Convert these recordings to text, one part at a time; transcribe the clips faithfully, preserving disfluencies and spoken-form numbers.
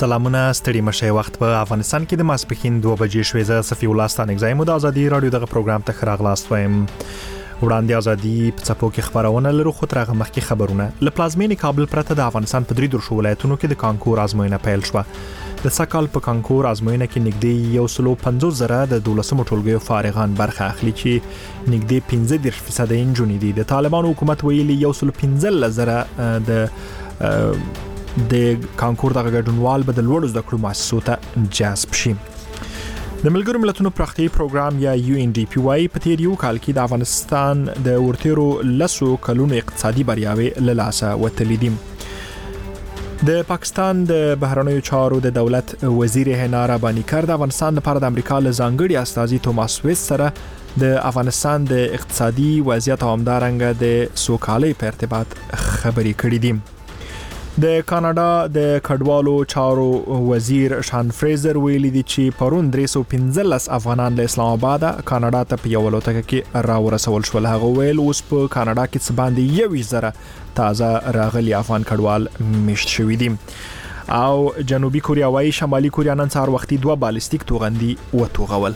سلامونه ستړي مشه وخت په افغانستان کې د ماسپښین دوه بجې شوې. زه صفي الله ستانک زایم د ازادي رادیو دغه پروګرام ته خراغلاست وایم. وړاندې ازادي په څپو کې خبرونه لرو، خو ترغه مخکې خبرونه. ل پلازمینې کابل پرته د افغانستان په درې درشو ولایتونو کې د کانکور ازموینه پیل شوه. د سکهال په کانکور ازموینه کې نږدې یو سل پنځوس زره د دولسمو ټولګیو فارغان برخه اخلي، چې نږدې پنځه دېرش فیصد یې نجونې دي. د طالبان حکومت ویلي یو سل پنځلس زره د د کانکور دغه ګډونوال به د لوړو زده کړو مؤسسو ته جذب شي. د ملګرو ملتونو پراختیایي پروګرام یا یو ان ډي پی واي په تیر یو کال کې د افغانستان د ورتیرو لسو کلونو اقتصادي بریاوې له لاسه وتلې دي. د پاکستان د بهرنیو چارو د دولت وزیر هنا رباني کړ د افغانستان لپاره د امریکا له ځانګړي استازي توماس ویس سره د افغانستان د اقتصادي وضعیت او همدارنګه د سوکالۍ په ارتباط خبرې کړې دي. د کاناډا د کډوالو چارو وزیر شان فریزر ویلي دي چې پرون درې سوه پنځلس افغانان له اسلام آباد کاناډا ته په یو الوتکه کې راورسول شول. هغه ویل اوس په کاناډا کې څه باندې یوویشت زره تازه راغلي افغان کډوال میشت شوي دي. او جنوبي کوریا وايي شمالي کوریا نن سهار وختي دوه بالستیک توغندي وتوغول.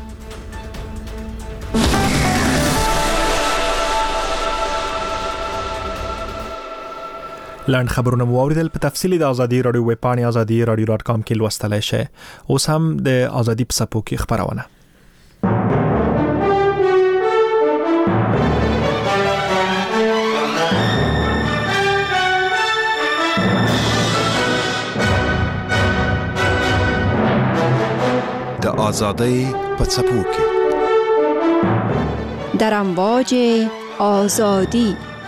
لاند خبرونه مو اوریدل. په تفصیلی د ازادي رادیو ویب پاڼې ازادي رادیو ډاټ کام کې لوستلای شئ. اوس هم د ازادي په صفحو کې خبرونه. د ازادۍ په صفحو کې در امواج آزادی.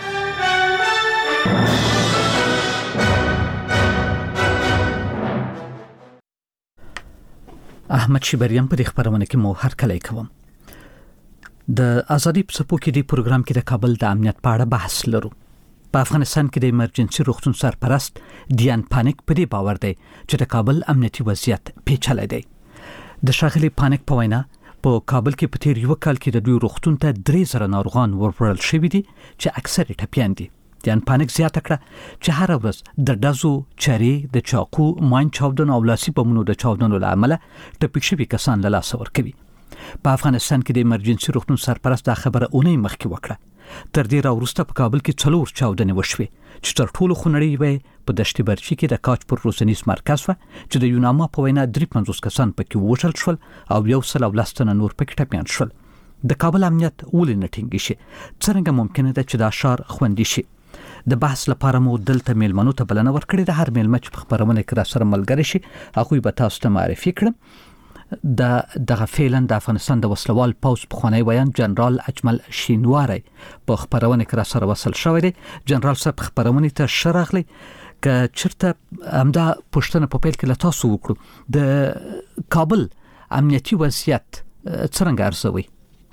احمد شیبریان په دې خبرونه کې مو هر کله کوم. د ازادي په صفحو کې د پروګرام کې د کابل د امنیت په اړه بحث لرو. په افغانستان کې د ایمرجنسي روغتون سرپرست دیان پانیک په دې باور دی چې د کابل امنیتي وضعیت پیچلی دی. د ښاغلي پانیک په وینا په کابل کې په تیر یو کال کې د دوی روغتون ته درې زره ناروغان ورپړل شوي دي چې اکثر ټپیان دي. دیان پانیک زیاته کړه چې هر ورځ د ډزو، چاري، د چاقو، ماین چاودنو او لاسي بمونو د چاودنو له امله ټپي شوي کسان له لاسه ورکوي. په افغانستان کې د ایمرجنسي روغتون سرپرست دا خبره اونۍ مخکې وکړه. تر دې راوروسته په کابل کې څلور چاودنې وشوې چې تر ټولو خونړۍ وې په دشت برچي کې د کاچ پر روزنیز مرکز و چې د یوناما په وینا درې پنځوس کسان پکې وژل شول او یو سل او لس تنه نور پکې ټپیان شول. د کابل امنیت ولې نه ټینګ شي؟ څرنګه ممکنه ده چې دا ښار خوندي شي؟ د بحث لپاره مو دلته میلمنو ته بلنه ورکړې ده. هر میلمه چې په خبرونه کې را سره ملګری شي هغوی به تاسو ته معرفي کړم. د دغه فعلا د افغانستان د وسلوال پوځ پخوانی ویان جنرال اجمل شینواری په خبرونه کې را سره وصل شوی دی. جنرال صاحب خبرونه ته شرغلی که چرته همدا پښتنه په پیل کې له تاسو وکړو د کابل امنیتي وضعیت څرنګه ارزوي؟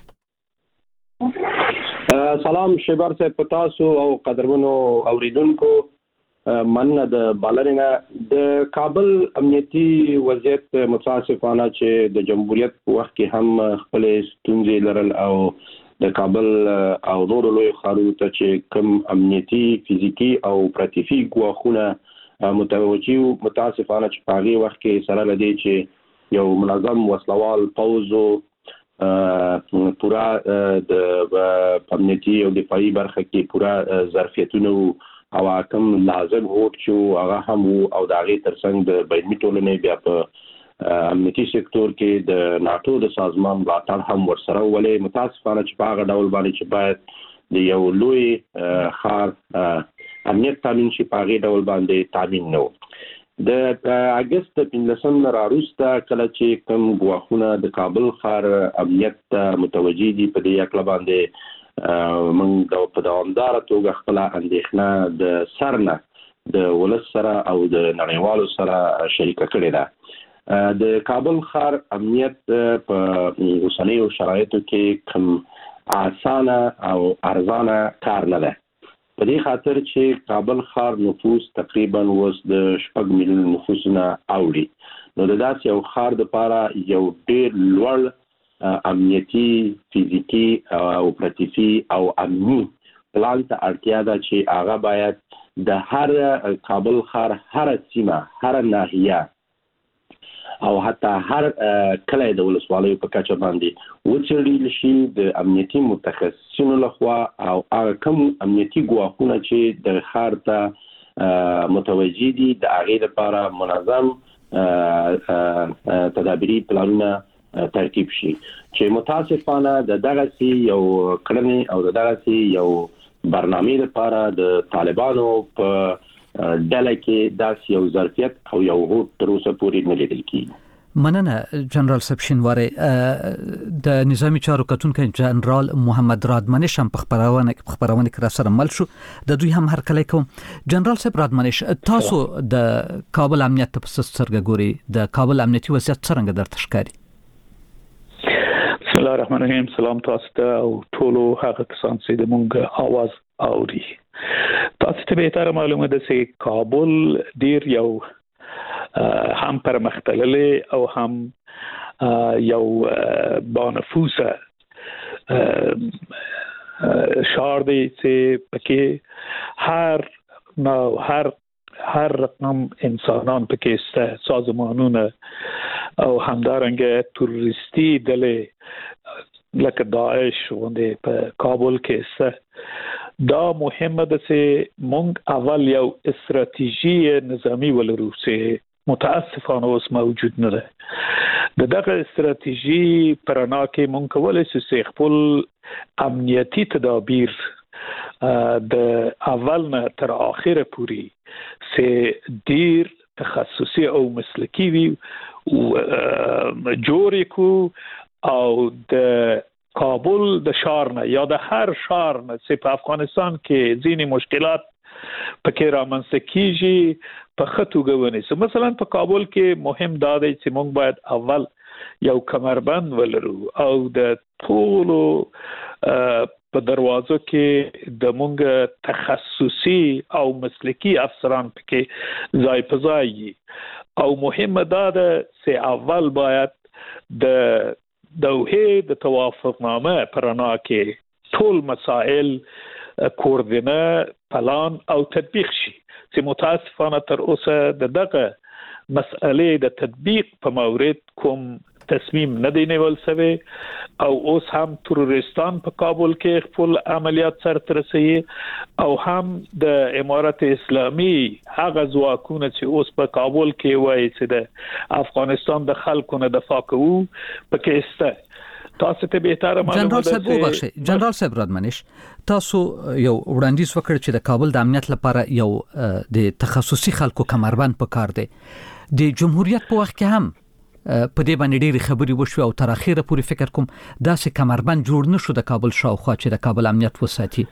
سلام شیبر صاحب په تاسو او قدرمنو اوریدونکو مننه د بالرنه. د کابل امنیتي وضعیت متاسفانه چې د جمهوریت په وخت کې هم خپل ستونزې لرل او د کابل او نور لوی ښارونو ته چې کم امنیتي، فزیکی او پراتیفي ګواښونه متوجي متاسفانه چې په هغه وخت کې سره لدی چې یو منظم وسلوال پوځ پورا د امنیتي او دفاعي برخه کې پورا ظرفیتونه او حکم لازم هو چې هغه هم او د هغه ترڅنګ د بیني ټولنې بیا په امنیتي سکتور کې د ناتو د سازمان ملاتړ هم ورسره ولې متاسفانه چې په هغه ډول باندې چې باید د یو لوی ښار امنیت تامین شي په هغه ډول باندې تامین نه و. د اگست پنځلسم راروسته کله چې کوم ګواښونه د کابل ښار امنیت متوجي دي په دې اړه باندې موږ په دوامداره توګه خپل اندېښنه د سرنه د ولس سره او د نړیوالو سره شریکه کړې ده. د کابل ښار امنیت په اوسنیو شرایطو کې کوم اسانه او ارزانه کار نه ده. په دې خاطر چې کابل ښار نفوس تقریبا اوس د شپږ میلیون نفوس نه اوړي. نو د داسې یو ښار لپاره یو ډېر لوړ امنیتي، فزیکی او پراتیفي او امني پلان ته اړتیا ده چې هغه باید د هر کابل ښار هر سیمه هر ناحیه او حتی هر کله د ولسوالیو په کچه باندې وڅېړل شي د امنیتي متخصصینو لخوا او هغه کوم امنیتي ګواښونه چې د ښار ته متوجه دي د هغې لپاره منظم تدابیري پلانونه ترتیب شي چې متاسفانه د دغسې یو کړنې او د دغسې یو برنامې لپاره د طالبانو په ډله کې داسې یو ظرفیت او یو هوډ تر اوسه پورې نه لیدل کېږي. مننه جنرال صاحب شینواری. د نظامی چارو کتونکو جنرال محمد رادمنش هم په خبرونه خبرونه کې را سره مل شو. د دوی هم هر کله کوم. جنرال صاحب رادمنش، تاسو د کابل امنیت په څرګه ګوري، د کابل امنیتي وضعیت څنګه درته ښکاري؟ بسم الله الرحمن الرحیم. سلام تاسو ته او ټولو هغه کسان چې د مونږ आवाज اوري. تاسو ته به تر معلومه ده چې کابل ډیر یو هم پرمختللی او هم یو بانفوسه شهر دی چې پکې هر نو هر هر رقم انسانان پکې است، سازمانونه او همدارنګه تروریستی ډلې لکه داعش غونډه په کابل کې است. دا مهمه ده چې مونږ اول یو استراتیژي نظامی ولرو چې متاسفانه اوس موجود نه ده. د دغه استراتیژي پرانا کې مونږ کولای شو چې خپل امنیتي تدابیر د اول نه تر اخره پوري چې ډیر تخصصي او مسلکي وي او جوړ کو او د کابل د شهر نه یا د هر شهر نه چې په افغانستان کې ځینې مشکلات پکې رامنځته کیږي په خطوګه ونیسو. مثلا په کابل کې مهم دا دی چې موږ باید اول یو کمربند ولرو او د ټولو په دروازو کې د موږ تخصصي او مسلکي افسران پکې ځای په ځای او مهمه دا ده چې اول باید د دوحه د توافقنامه پرانا کې ټول مسائل کوردینه پلان او تطبیق شي چې متاسفانه تر اوسه د دغه مسئلې د تطبیق په مورد کوم تصمیم نه دی نیول شوی او اوس هم تروریستان په کابل کې خپل عملیات سرته رسوي او هم د امارت اسلامي هغه ځواکونه چې اوس په کابل کې وایي چې د افغانستان د خلکو نه دفاع کوي پکې است. تاسو ته به تر معلومه ده. جنرال صاحب وبخښئ، جنرال صاحب رادمنش، تاسو یو وړاندیز وکړ چې د کابل د امنیت لپاره یو د تخصصي خلکو کمربند پکار دی. د جمهوریت په وخت کې هم په دې باندې ډېری خبرې وشو او تر اخره پورې فکر کوم داسې کمربند جوړ نشو د کابل شاوخوا چې د کابل امنیت وساتي.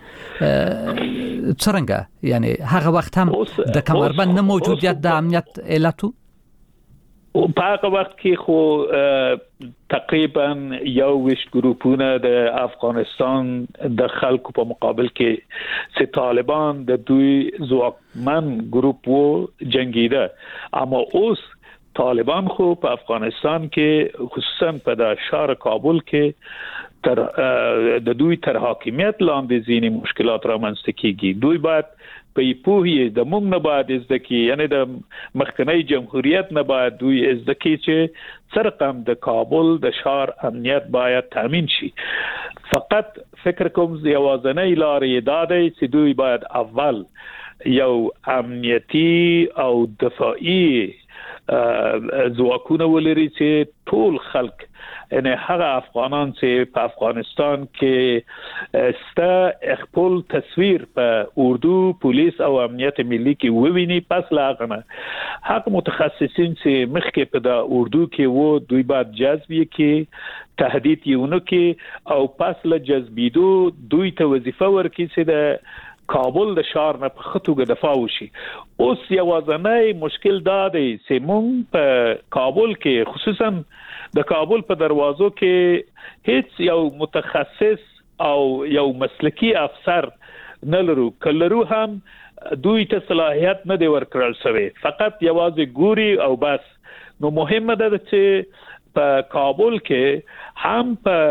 څنګه یعنی هغه وخت هم د کمربند نه موجودیت د امنیت علتو؟ او په هغه وخت کې خو تقریبا یو ویش ګروپونه د افغانستان د خلکو په مقابل کې چې طالبان د دوی ځواکمن ګروپ وو جنگیده، اما اوس طالبان خو په افغانستان کې خصوصا په د شهر کابل کې تر د دوی تر حاکمیت لاندې ځینې مشکلات رامنځته کیږي. دوی باید په پوهې د موږ نه باید ځکه یعنی د مخکنی جمهوریت نه باید دوی ځکه چې سرقم د کابل د شهر امنیت باید تامین شي. فقط فکر کوم یوازنۍ لارې دا دی چې دوی باید اول یو امنیتی او دفاعي ځواکونه ولري چې ټول خلک یعنی هغه افغانان چې په افغانستان کې ستا خپل تصویر په اردو پولیس او امنیت ملي کې وویني، پس لاغنه هغه متخصصین چې مخکې په د اردو کې وو دوی باید جذب کې تهدید یونه کې او پس له جذبیدو دوی ته وظیفه ورکړي چې د کابل د شهر نه په خطوګه دفاع وشي. اوس یوازنۍ مشکل دا دی چې مونږ په کابل کې خصوصا د کابل په دروازو کې هیڅ یو متخصص او یو مسلکی افسر نه لرو. کلرو هم دوی ته صلاحیت نه دی ورکړل شوی، فقط یوازې ګوري او بس. نو مهمه ده چې په کابل کې هم په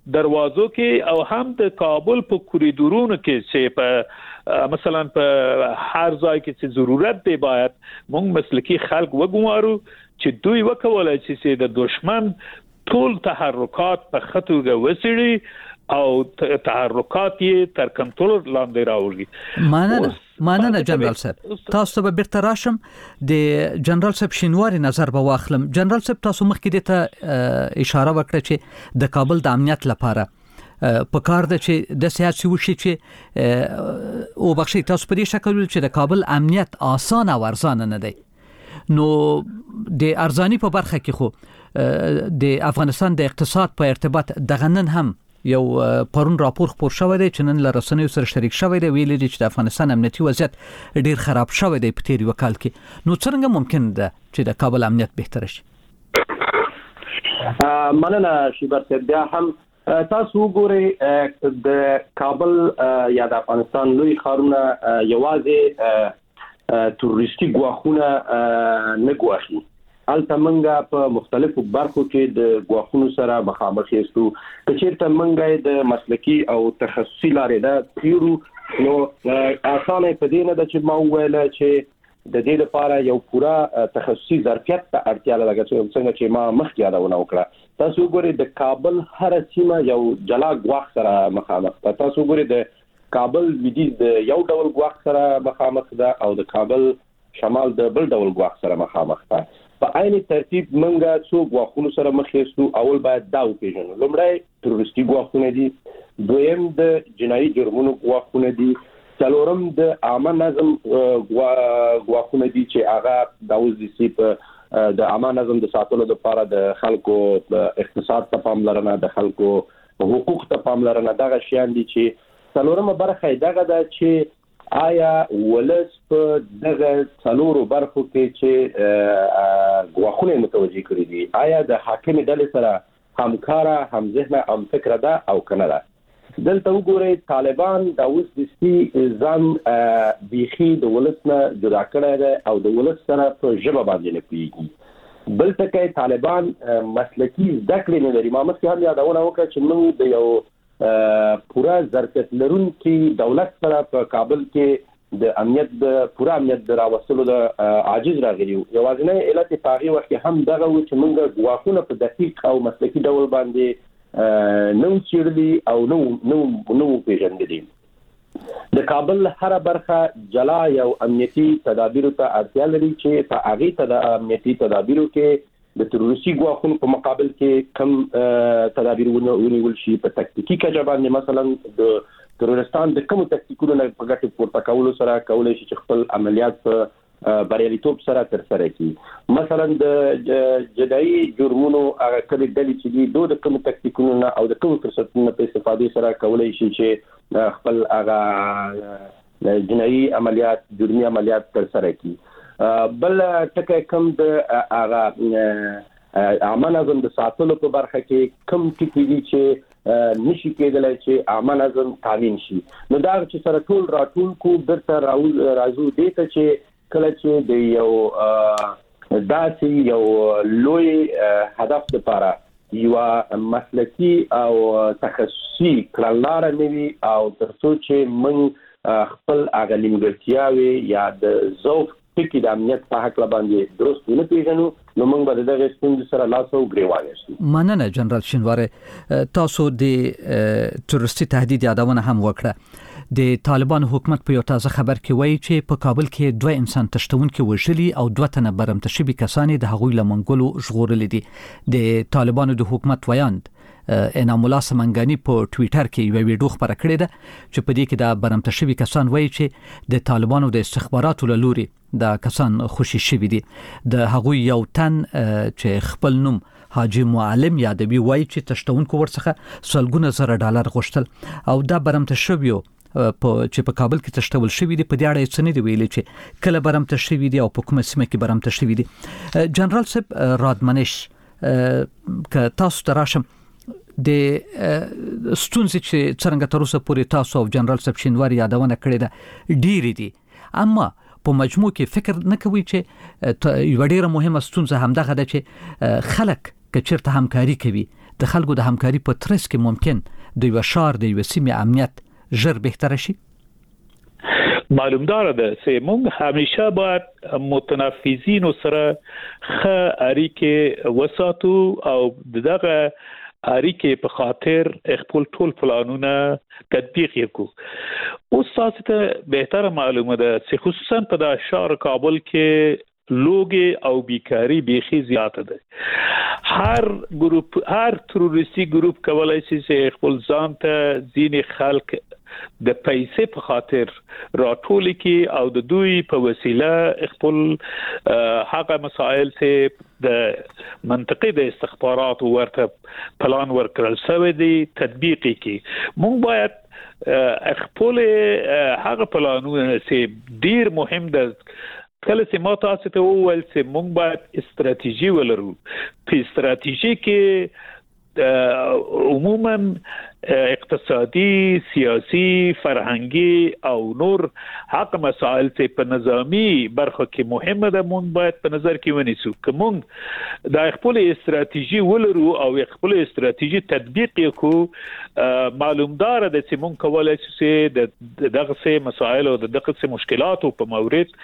دروازو کې او هم د کابل په کوریډورونو کې چې په مثلا په هر ځای کې چې ضرورت دی باید موږ مسلکی خلک وګمارو چې دوی وکولای چې د دشمن ټول تحرکات په خطوګه وسړي او تحرکات یې تر کنټرول لاندې راوړي. مننه مننه جنرال صاحب. تاسو به بیرته راشم د جنرال صاحب شینواری نظر به واخلم. جنرال صاحب تاسو مخکې ته اشاره وکړه چې د کابل د امنیت لپاره په کار ده چې د سیاسي وشي چې او بخشي تاسو په دې شکل چې د کابل امنیت آسان او ارزان نه دی. نو د ارزانی په برخه کې خو د افغانستان د اقتصاد په ارتباط دغه نن هم یو پرون راپور خبر شوی دی چې نن له رسنیو سره شریک شوی دی ویل دي چې د افغانستان امنیتي وضعیت ډیر خراب شوی دی په تیر وکال کې. نو څنګه ممکن ده چې د کابل امنیت بهتر شي؟ مننه شیبر صاحب. بیا هم تاسو وګورئ د کابل یا د افغانستان لوی ښارونه یوازې تروریستي ګواښونه نه ګواښي. البته منګه په مختلفو برخو کې د ګواښونو سره مخامخ یو کچیرته منګه د مسلکی او تخصصي لارې ده تیرو نو اسانه په دې نه ده چې ما ویل چې د دې لپاره یو پورا تخصصي ظرفیت ته اړتیا لري څنګه چې ما مخکې یادونه وکړه. تاسو وګورئ د کابل هر سیمه یو جلا ګواښ سره مخامخ ده. تاسو وګورئ د کابل لویدیځ د یو ډول ګواښ سره مخامخ ده او د کابل شمال د بل ډول ګواښ سره مخامخ ده. په عین ترتیب منګه څو ګواښونو سره مخ یو اول باید دا وپیژنو. لومړی تروریستي ګواښونه دي، دویم د جنایي جرمونو ګواښونه دي، څلورم د عامه نظم ګواښونه دي چې هغه د اوسې په د عامه نظم د ساتلو لپاره د خلکو اقتصاد ته پاملرنه، د خلکو حقوق ته پاملرنه، دغه شیان دي چې څلورمه برخه دغه ده چې آیا ولس په دغه څلورو برخو کې چې ګواښونه متوجه کړی دي آیا د حاکم ډلې سره همکاره، همذهنه، هم فکره ده او کنه ده. دلته وګورئ طالبان د اوس د سي ځان بيخي د ولس نه جدا کړی دی او د ولس سره په ژبه باندې نه پیږي. بل څه طالبان مسلکی زده کړې نه لري. ما مخکې هم یادونه وکړه چې موږ د یو پورا ظرفیت لرونکي دولت سره په کابل کې د امنیت د پورا امنیت د راوستلو د عاجز راغلی. یوازینی علت په هغه وخت هم دغه و چې موږ ګواښونه په دقیق او مسلکي ډول باندې نو چیرلی او نو نو نو پیژندل. د کابل هر برخه جلا یو امنیتي تدابیر ته اړتیا لري چې په هغه ته د امنیتي تدابیرو کې د تروریستي ګواښونو په مقابل کې کم تدابیر ونیول شي. په تکتیکي کچه باندې مثلا د ترورستان د کوم تکتیکونو نه په ګټه پورته کولو سره کولای شي چې خپل عملیات په بریالیتوب سره ترسره کړي. مثلا د جدایي جرمونو هغه کلی ډلې چې دي دوه د کوم تکتیکونو نه او د کوم فرصتونو په استفادې سره کولای شي چې خپل هغه جنایي عملیات، جرمي عملیات ترسره کړي. بل ټکي کوم د هغه عامه نظم د ساتلو په برخه کې کوم ټکي دي چې نشي کېدلای چې عامه نظم تامین شي. نو دا چې سره ټول راټول کو درته راځو دي ته چې کله چې د یو داسې یو لوی هدف لپاره یو مسلکی او تخصصي کړنلار نوي او ترڅو چې من خپل هغه نیمګړتیاوي یا د ذوق ټکی د امنیت په حق باندې درست نه پیژنو نو موږ به دغه ستونزې سره لاس او ګریوان شو. مننه جنرال شینواری. تاسو د تروریستي تهدید یادونه هم وکړه. د طالبان حکومت په یو تازه خبر کې وایي چې په کابل کې دوه انسان تشتونکي وژلي او دوه تنه برمته شوي کسان د هغوی له منګولو ژغورلي دي. د طالبانو د حکومت ویاند انعام الله سمنګانی په ټوئیټر کې یو ویډیو خبره کړې ده چې په دې کې د برمته شوي کسان وایي چې د طالبانو د استخباراتو له لوري د کسان خوشي شوي دي. د هغوی یو تن چې خپل نوم حاجی معلم یادوي وایي چې تشتونکو ورڅخه سلګونه زره ډالر غوښتل او دا برمته شوي په چې په کابل کې تشتول شوی دی. په دې اړه څه نه دی ویلي چې کله برمته شوی دی او په کومه سیمه کې برمته شوی دی. جنرال صاحب رادمنش که تاسو تراشم د ستونزې چې څنګه تر اوسه پورې تاسو او جنرال صاحب شینواری یادونه کړې ده ډېری دي، اما په مجموع کې فکر نه کوي چې یو ډېره مهمه ستونزه همدغه ده چې خلک که چیرته همکاري کوي د خلکو د همکاري په ترڅ کې ممکن د یو شهر د یو سیمې امنیت ژر بهتر شي؟ معلومدار ده چې موږ همیشه باید متنفذین سره ښه اړیکې وساتو او دغه اړیکې په خاطر خپل ټول پلانونه تطبیق وکړو. اوس تاسو ته بهتره معلومه ده چې خصوصا په د شهر کابل کې لوګي او بیکاری بیخي زیاته ده. هر ګروپ هر تروریستي ګروپ کولای شي چې خپل ځان ته ځینې خلک د پیسې په خاطر راټول کی او د دوی په وسیله خپل هغه مسائل چې د منطقي د استخبارات ورته پلان ورکړل شوی دی تطبیق کی. مونږ باید خپل هغه پلانونه چې ډیر مهم ده کله چې ما تاسو ته وویل چې مونږ باید استراتیژي ولرو. په استراتیژي کې عموما اقتصادي، سیاسي، فرهنګي او نور حق مسائل ته په نظامی برخه کې مهمه ده مونږ باید په نظر کې ونیسو. کوم د خپل استراتیژي ولرو او خپل استراتیژي تطبیق وکړو معلومدار ده چې مونږ کولای شو د دغه مسائل او دغه مشکلاتو په مورد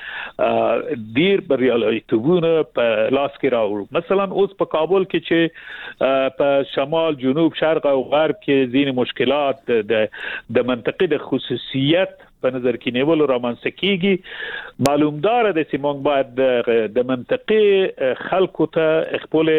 ډیر بریالیتوبونه په لاس کې راوړو. مثلا اوس په کابل کې چې په شمال، جنوب، شرق او غرب کې ځینې مشکلات د د منطقې د خصوصیت په نظر کې نیول رامنځته کیږي. معلومدار ده چې موږ باید د منطقې خلکو ته خپل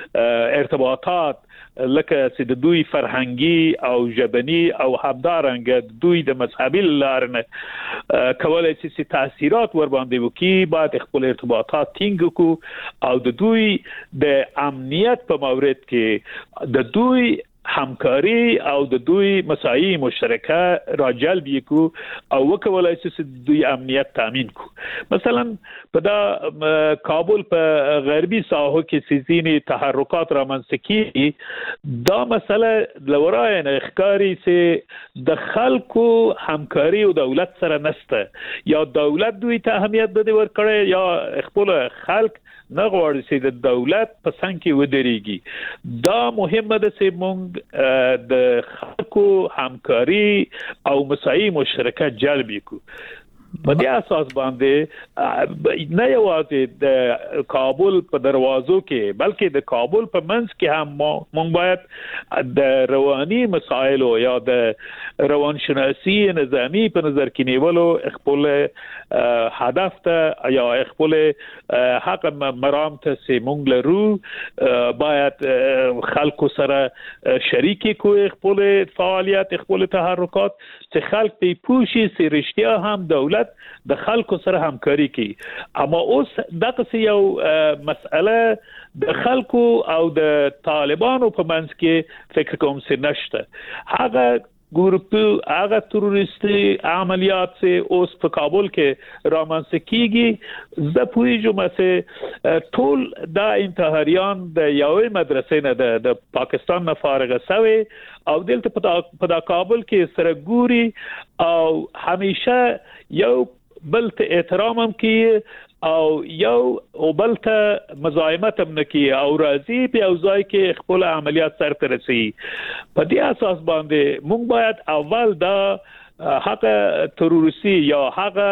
ارتباطات لکه چې د دوی فرهنګي او ژبني او همدارنګه دوی د مذهبي لارنه کولای شي چې تاثیرات ور باندې وکړي. باید خپل ارتباطات ټینګ کړو او د دوی د امنیت په مورد کې د دوی همکاري او د دوی مسایي مشترکه راجلب یکو او وکولای شي چې دوی امنیت تامین کو. مثلا په دا کابل په غربي ساحو کې سيزيني تحرکات رامنځته کیږي. دا مسله لورای نه ښکاری چې د خلکو همکاري او دولت سره نشته، یا دولت دوی ته اهمیت بده ورکړي یا خپل خلک نه غواړي چې د دولت په څنګ کې ودرېږي. دا مهمه ده چې موږ د خلکو همکاري او مسایي مشترکات جلب کړو. په دې اساس باندې نه یوازې د کابل په دروازو کې بلکې د کابل په منځ کې هم موږ باید د رواني مسایل او یا د روانشناسي نظامی په نظر کې نیولو خپل هدف ته یا خپل حق مرام ته سي موږ لرو باید خلکو سره شریک کوي خپل فعالیت خپل تحرکات چې خلک په پوښي سي رښتیا هم دولت د خلکو سره همکاري کوي. اما اوس دغه یو مسأله د خلکو او د طالبانو په منځ کې فکر کوم چې نشته. هغه ګروپ هغه تروریستي عملیات چې اوس په کابل کې رامنځته کیږي زه پوهیږم چې ټول دا انتحاریان د یوې مدرسې نه د پاکستان نه فارغ شوی او دلته په دا کابل کې سره ګوري او همیشه یو بل ته احترام هم کوي او یو او بل ته مزاحمت هم نکي او راځي په اوځای کې خپل عملیات سره ترسي. په دې اساس باندې موږ باید اول دا هغه تروریستي یا هغه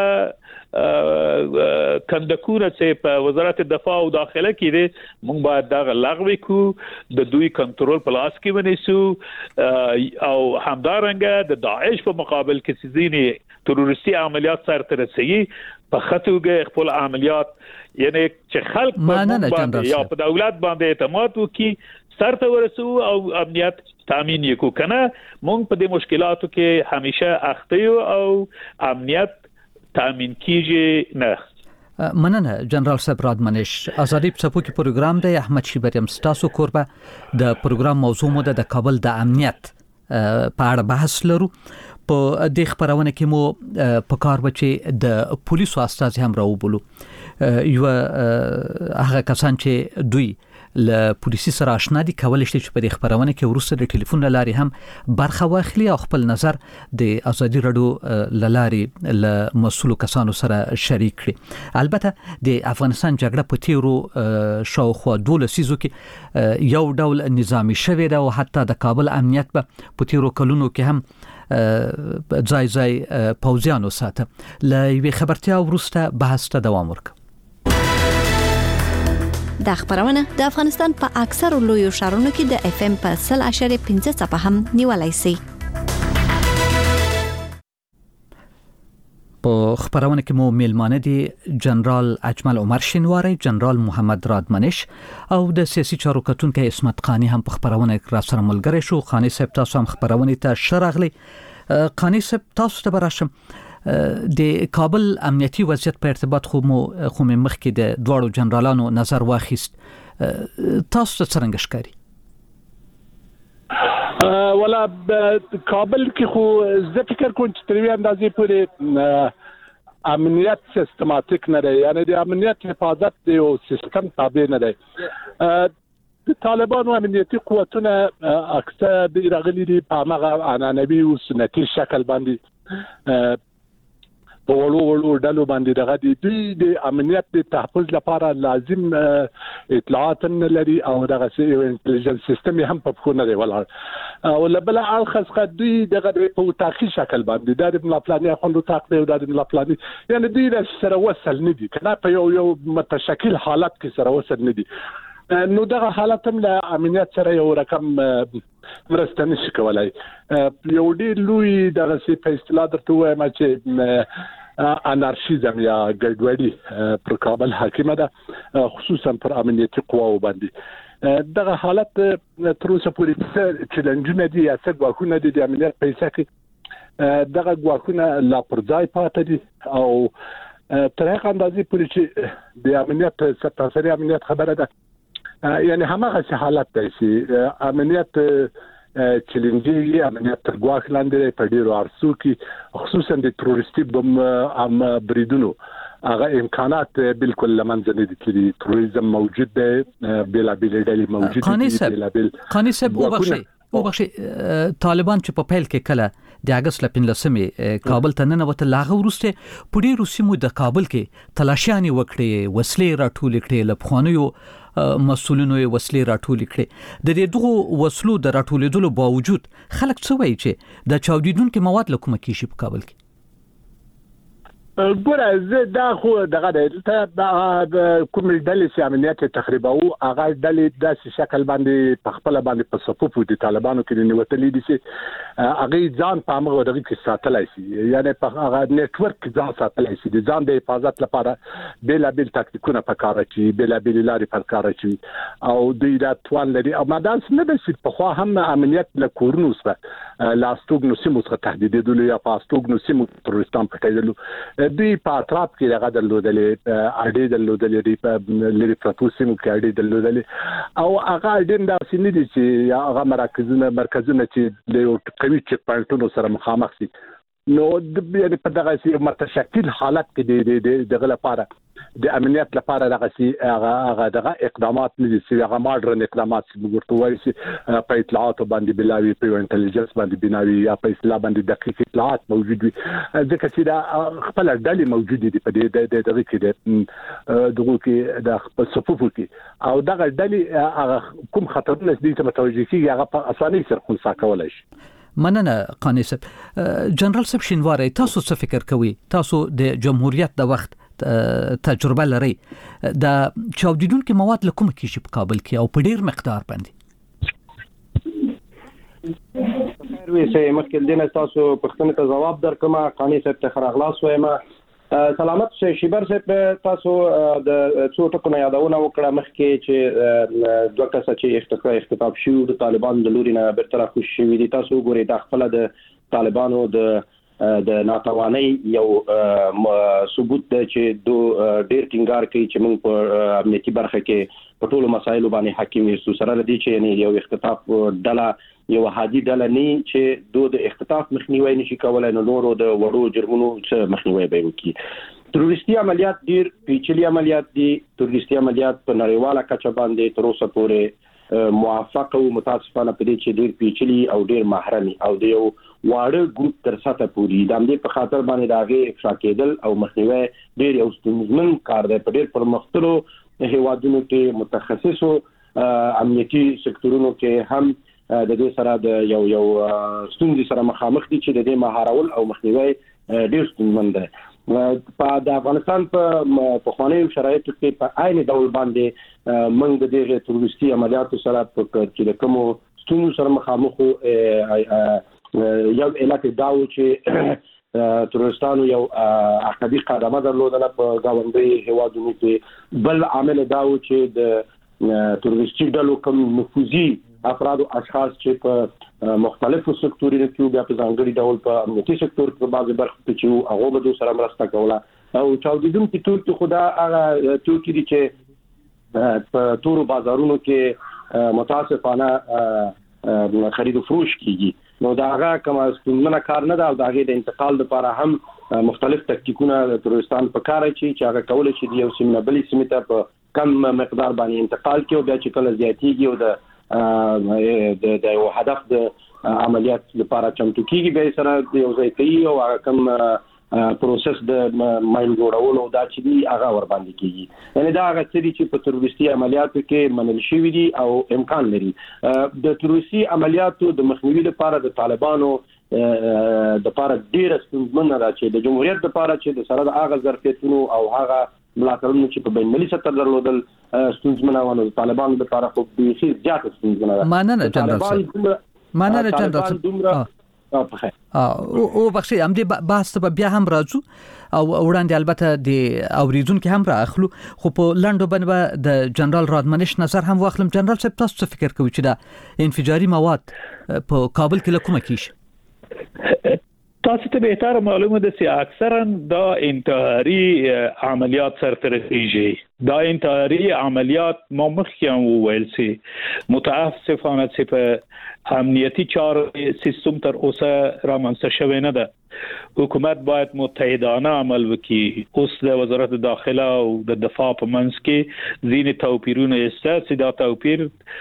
کندکونه چې په وزارت دفاع او داخله کې دي موږ باید دا لغوه کو د دوی کنټرول په لاس کې ونیسو او همدارنګه د داعش په مقابل کې ځینې تروریستي عملیات سره ترسي په خطوګه خپل عملیات یعنی چې خلک باندې یا په دولت باندې اعتماد وکړي سرته ورسو او امنیت تامین یکو کنه مونږ په دې مشکلاتو کې همیشه اخته یو او امنیت تامین کیږي نه. مننه جنرال صاحب رادمنش. ازادي په کې پروګرام دی احمد شیبریم ستاسو کوربه د پروګرام موضوع مو د کابل د امنیت په اړه بحث لرو. په دې خبرونه کې مو په کار بچي د پولیسو استاد هم راوبلو یو هغه کسان چې دوی ل پولیسي سره آشنا دي کولای شي چې په دې خبرونه کې ورسره د ټلیفون لاري هم برخه واخلي او خپل نظر د ازادي رادیو لاري ل مسؤلو کسانو سره شریک کړي. البته د افغانستان جګړه په تیرو شاوخوا دوله سیزو کې یو ډول نظامی شوی دا او حتی د کابل امنیت په تیرو کلونو کې هم ځای ځای پوځیانو ساته. ل یوې خبرتیا وروسته بحث ته دوام ورکړ. دا خبرونه د افغانستان په اکثر لویو ښارونو کې د اف ام په سل اشاریه پنځه څپه هم نیولای شي. په خبرونه کې مو میلمانه دي جنرال اجمل عمر شینواری، جنرال محمد رادمنش او د سیاسي چارو کتونکو عصمت قانی هم په خبرونه کې را سره ملګری شو. قانی صاحب تاسو هم خبرونه ته شرغلی. قانی صاحب تاسو ته براشم د کابل امنیتي وضعیت په ارتباط خو مو خو مخکې د دوړو جنرالانو نظر واخیست. تاسو ته څنګه ښکاري؟ ولا کابل کې خو زه فکر کوم چې تر یوې اندازې پورې امنیت سیستماتیک نه دی، یعنی د امنیت حفاظت د یو سیستم تابع نه دی. د طالبانو امنیتي قوتونه اکثر د راغلي دي په هغه عنعنوي او سنتي شکل باندې په وړو وړو ډلو باندې دغه دي. دوی د امنیت د تحفظ لپاره لازم اطلاعات نه لري او دغه یو انټيليجنس سیستم هم په خو نه دی ولاړ او لبل الخص قد دوی دغه په تاخي شکل باندې د ملافلاني خوندو تاق دی او د ملافلاني یعنی دوی سره وصل نه دي کنه په یو یو متشکل حالت کې سره وصل نه دي. نو دغه حالت هم له امنیت سره یو رقم مرسته نشي کولای. یو ډیر لوی دغه سی په اصطلاح درته وایم چې انارشیزم یا ګډوډي پر کابل حاکمه ده خصوصا پر امنیتي قواو باندې. دغه حالت تر اوسه پورې چیلنجونه دي یا څه غواخونه دي د امنیت په حساب کې دغه غواخونه لا پر ځای پاتې دي او تر هغه اندازې پورې چې د امنیت ستاسو امنیت خبره ده یعنی همغه حالت دی چې امنیت چیلنجي امنیت تر ګواښ لاندې په ډیرو ارسو کې خصوصا د تروریستي بم ام بریدونو هغه امکانات بالکل لمنځه نه دي چې تروریزم موجود دی، بلا بلا ډلې موجود دي. بلا بلا قانی صاحب وبخښي وبخښي طالبان چې په پیل کې کله د اگست لپاره کابل ته نه وته لاغه ورسته په ډیرو سیمو د کابل کې تلاشیانی وکړي، وسلې راټول کړي، لپخوانیو مسؤلینو وسلې راټول کړي. د دې دغه وسلو د راټولېدلو باوجود خلک څه وایي چې د چاودیدونکو مواد له کومه کې شي په کابل کې؟ ګوره زه دا خو دغه د کوم ډلې چې امنیت تخریبو هغه ډلې د شکل باندې په خپل باندې په صفوف دي طالبانو کې نیوتلې دي چې هغه ځان په هغه دغه کې ساتلای شي، یعنی په هغه نت ورک ځان ساتلای شي، د ځان د حفاظت لپاره بلا بل تاکتیکونه په کار اچي، بلا بل لارې په کار اچي او دوی دا توان لري. او مدانس نه د چې په خو هم امنیت له کورونو سره لاستوګ نو سیمو څخه تهدیدولو یا پاستوګ نو سیمو تروریستان پټېدلو دوی په اطراف کې دغه درلودلې اړې درلودلې په لری پروتو سیمو کې اړې درلودلې او هغه اړین د سینې دي چې هغه مرکزونه مرکزونه چې د قوي چک پوینټونو سره مخامخ شي. نو د یعنی په دغه سي متشکل حالت کې د دغه لپاره د امنیت لپاره دغه سي هغه دغه اقدامات نه دي، هغه ماډرن اقدامات چې ورته وایي چې په اطلاعات باندې بلاوي په انټيليجنس باندې بناوي یا په اصطلاح باندې دقیق اطلاعات موجود وي، ځکه چې دا خپل ډلې موجود دي په دې د دغه کې د دغه کې د خپل صفوف کې او دغه ډلې کوم خطرونه دي چې متوجه کیږي هغه په اسانۍ سره خلاص کولای شي. مننه قانی صاحب. جنرال صاحب شینواری تاسو څه فکر کوئ؟ تاسو د جمهوریت د وخت تجربه لري، د چاودیدونکو مواد له کومه کې شي په کابل کې او په ډیر مقدار باندې؟ خیر وي سه مخکې دینه تاسو پښتنه ته جواب درکما. قانی صاحب ته خراغلاس وایم. سلامت شه شیبر صاحب تاسو د څو ټکو یادونه وکړه مخکې چې دوه کسه چې اختطاف شو د طالبان د لوري نه برطرف شوی دي. تاسو ګورئ د خپل د طالبانو د د ناتوانۍ یو ثبوت دی چې دو ډیر ټینګار کوي چې موږ په امنیتي برخه کې په ټولو مسایلو باندې حاکم یو سره لدی چې یعنی یو اختطاف ډله یو هادي ډله نه چې دو د اختطاف مخنیوي نشي کولای، نو نورو د وړو جرمونو څخه مخنیوي به وکړي. تروریستي عملیات ډیر پیچلي عملیات دي. تروریستي عملیات په نړیواله کچه باندې تر اوسه پورې موافق او متاسفانه په دې چې ډیر پیچلي او ډیر محرمي او د یو واړه ګروپ تر سطح پورې د همدې په خاطر باندې داغه افشا کېدل او مخنیوي ډیر یو ستونزمن کار دی. په ډیر پرمختللو هیوادونو کې متخصصو امنیتي سکتورونو کې هم د دې سره د یو یو ستونزې سره مخامخ دي چې د دې مهارول او مخنیوي ډیر ستونزمن دی. په د افغانستان په خواني شرایطو کې په عین ډول باندې موږ د دې تروریستي عملیاتو سره په چې د کوم ستونزو سره مخامخ یو علت داو چې تروریستانو یو عقدي قدمه درلودله په گاونډي هیوادونو کې. بل عامل داو چې د تروریستي ډلو کوم نفوذي افراد او اشخاص چې په مختلفو سکتورونو کې بیا په ځانګړي ډول په امنیتي سکتور کې بعضي برخو کې چې هغه به سره مرسته کوله او چاودیدونکو تور کې خدا هغه توکي دي چې په تورو بازارونو کې متاسفانه خرید او فروش کیږي. نو دا هغه کوم ستونزمنه کار نه ده او دا هغه د انتقال لپاره هم مختلف تکتیکونه تروریستان په کار اچي چې هغه کول شي د یو سیمه بلې سیمه ته په کم مقدار باندې انتقال کوي او بیا چې کله زیاتیږي او د د د یو هدف د عملیات لپاره چمتو کیږي به سره یو ځای کوي او هغه کوم پروسس د ماین جوړولو دا چې دی هغه ور باندې کیږي. یعنی دا هغه څه چې په تروریستي عملیاتو کې منل شوی دي او امکان لري. د تروریستي عملیاتو د مخنیوي لپاره د طالبانو د لپاره ډیر ستونزمنه ده چې د جمهوریت لپاره چې د سره د هغه ظرفیتونو او هغه ملاتړونو چې په بین المللي سطح درلودل ستونزمنه ونه طالبانو لپاره خو به زیات ستونزمنه ده. مننه جنرال مننه جنرال او بخشي هم دې بحث ته بیا هم راځو او وړاندې البته د اوریدونکو هم راخلو خو په لندو باندې د جنرال رادمنش نظر هم واخلم. جنرال صاحب تاسو څه فکر کوئ چې دا انفجاري مواد په کابل کې لکه کومه کیږي؟ تاسو ته به تر معلومه ده چې اکثرا دا انتحاري عملیات سرته رسیږي. دا انتحاري عملیات ما مخکې وویل چې متاسفانه چې په امنیتی چارو سیستم تر اوسه رامنځته شوی نه ده. حکومت باید متحدانه عمل وکړي. اوس د وزارت داخله او د دفاع په منځ کې ځینې توپیرونه شته چې دا توپیر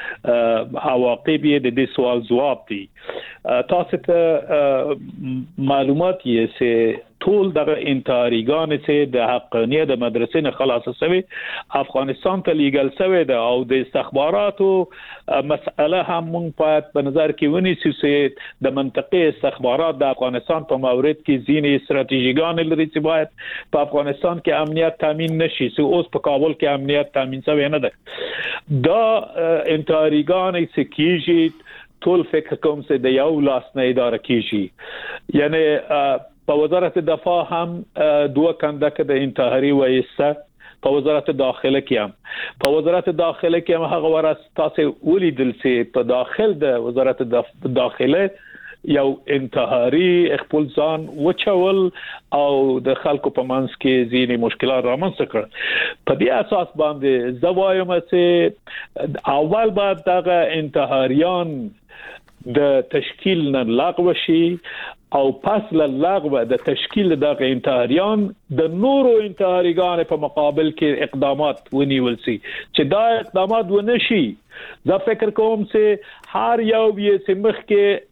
عواقب یې د دې سوال ځواب دي. تاسو ته معلومات یې چې ټول دغه انتحاریګان چې د حقانیت د مدرسې نه خلاص شوی افغانستان ته لیګل شوی ده او د استخباراتو مسأله هم مونږ باید په نظر کې ونیسو چې د منطقي استخبارات د افغانستان په مورد کې ځینې استراتیژیګان لري چې باید په افغانستان کې امنیت تامین نشي. چې اوس په کابل کې امنیت تامین شوی نه ده. دا انتحاریګان چې کیږي ټول فکر کوم چې د یو لاس نه اداره کیږي. یعنی په وزارت دفاع هم دوه کندکه د انتحاري وایسته په وزارت داخله کې هم په وزارت داخله کې هم هغه ورځ تاسو ولیدل چې په داخل د وزارت داخله یو انتحاري خپل ځان وچول او د خلکو په منځ کې ځینې مشکلات رامنځته کړ. په دې اساس باندې زوایم چې اول بعد دغه انتحاریان د تشکیل نه لغوه شي او پس له لغوه د تشکیل دغه انتحاریان د نورو انتحاریګان په مقابل کې اقدامات ونیول شي. چې دا اقدامات ونشي زه فکر کوم چې هر یو یې سمخ کې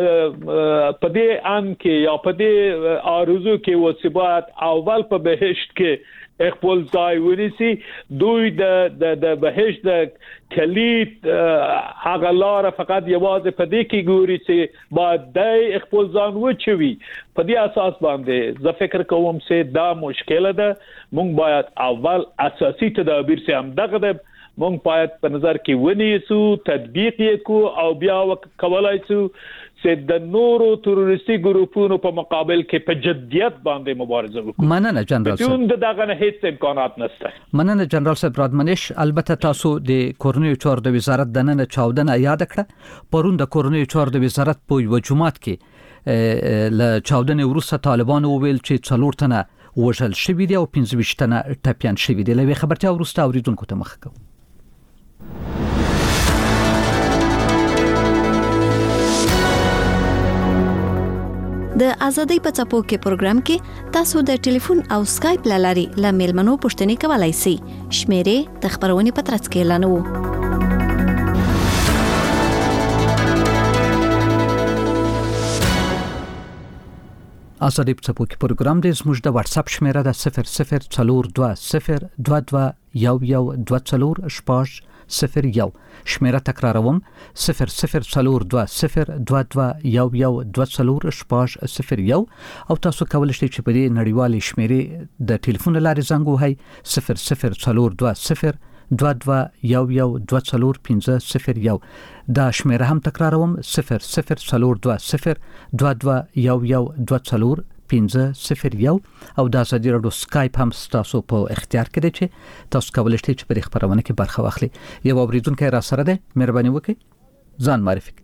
په دې ان کې یا په دې آرزو کې وسبات اول په بهشت کې خپل ځای ونیسي. دوی د د د بهشت د کلید هغه لار فقط یوازې په دې کې ګوري چې باید د خپل ځان وچوي. په دې اساس باندې زه فکر کوم چې دا مشکله ده. مونږ باید اول اساسي تدابیر چې هم دغه ده مونږ باید په نظر کې ونیسو، تطبیق یې کو او بیا کولای شو چې د نورو تروریستي ګروپونو په مقابل کې په جدیت باندې مبارزه وکړو. مننه جنرال صاحب. بدون دغه نه هیڅ امکانات نشته. مننه جنرال صاحب رادمنش. البته تاسو د کورنیو چارو د وزارت د نن چاودنه یاد کړه. پرون د کورنیو چارو د وزارت په یو جمعات کې ل چاودنه وروسته طالبان وویل چې څلور تنه وژل شوي دي او پنځه ویشت تنه ټپیان شوي دي. لوي خبرتیا وروسته اوریدونکو ته مخ کوم. د ازادۍ په څپو کې پروګرام کې تاسو د ټلیفون او سکایپ لاري ل میلمنو پوښتنې کولای شئ. شمیرې د خبرونې په ترڅ کې اعلانوو. ازادي په څپو کې پروګرام د زموږ د واتس اپ شمیره د صفر صفر څلور دوه صفر دوه دوه یو یو دوه څلور شپږ صفر یو. شمیره تکراروم صفر صفر څلور دوه صفر دوه دوه یو یو دوه څلور شپږ صفر یو. او تاسو کولای شئ چې په دې نړیوالې شمیرې د ټلیفون لارې زنګ ووهئ صفر صفر څلور دوه صفر دوه دوه یو یو دوه څلور پنځه صفر یو. دا شمیره هم تکراروم صفر صفر څلور دوه صفر دوه دوه یو یو دوه څلور پنځه صفر یو. او د ازادي رادیو سکایپ هم تاسو په اختیار کې دی چې تاسو کولای شئ چې په خبرونه کې برخه واخلئ. یو اوریدونکو را سره ده، مهرباني وکړئ ځان معرفي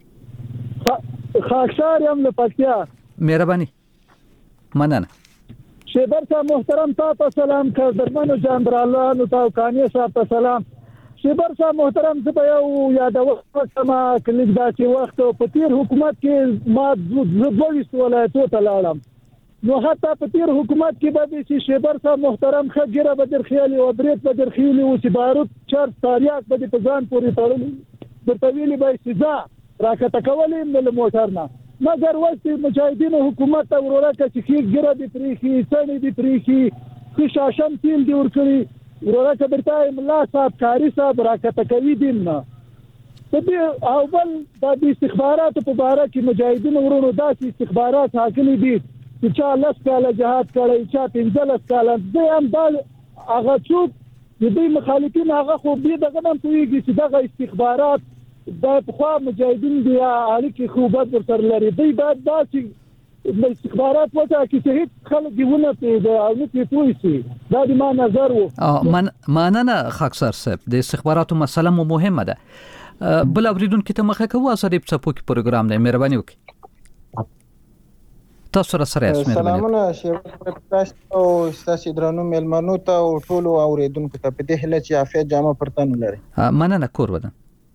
کړئ. خاکسار یم له پکتیا. مهرباني مننه. شیبر صاحب محترم تا په سلام قدرمنو جنرالانو تا کانی صاحب په سلام. شیبر صاحب محترم څه په یو یادو سما کلیک داسې وخت په تیر حکومت کې ما زوږوي ولایتو ته لاړم، نو حتی په تیر حکومت کې به چې شیبر صاحب محترم خګره بدر خیالي او بریت بدر خیالي او چې بارود چر تاریاک به په ځان پورې تړلي د طویل به سزا راکته کولې مل موټر نه، مگر واسي مجاهدین حکومت ته ورورا کې چې ګره دي پریخي څنګه دي پریخي چې شاشم تیل دی ورکړي ورورا کې برتای ملا صاحب کاری صاحب راکته کوي دین نه. په دې او بل د استخبارات په اړه کې مجاهدین ورونو داسې استخبارات حاکم دي چې چا لس کاله جهاد کړی، چا پنځلس کاله د هم د هغه څوک د دې مخالفین هغه خو دې دغه هم تویږي چې دغه استخبارات د خو مجاهدین دی عالی کې خوبات ورسره لري. دوی بعد داسې د استخبارات وته کې چې هیڅ خلک دیونه په او نه پیټوي سي دا د ما نظر وو. من ماننه خاکسار صاحب د استخباراتو مسله مو مهمه ده. بل اوریدونکو ته مخه کوو ازادي په څپو کې پروګرام دی، مهرباني وکړئ. تاسو را سره اسمه سلامونه شیبر تاسو او تاسو درنو ملمنو ته او ټول اوریدونکو ته په دې هله چې عافیت جامه پرتن لري. مننه کور ودان.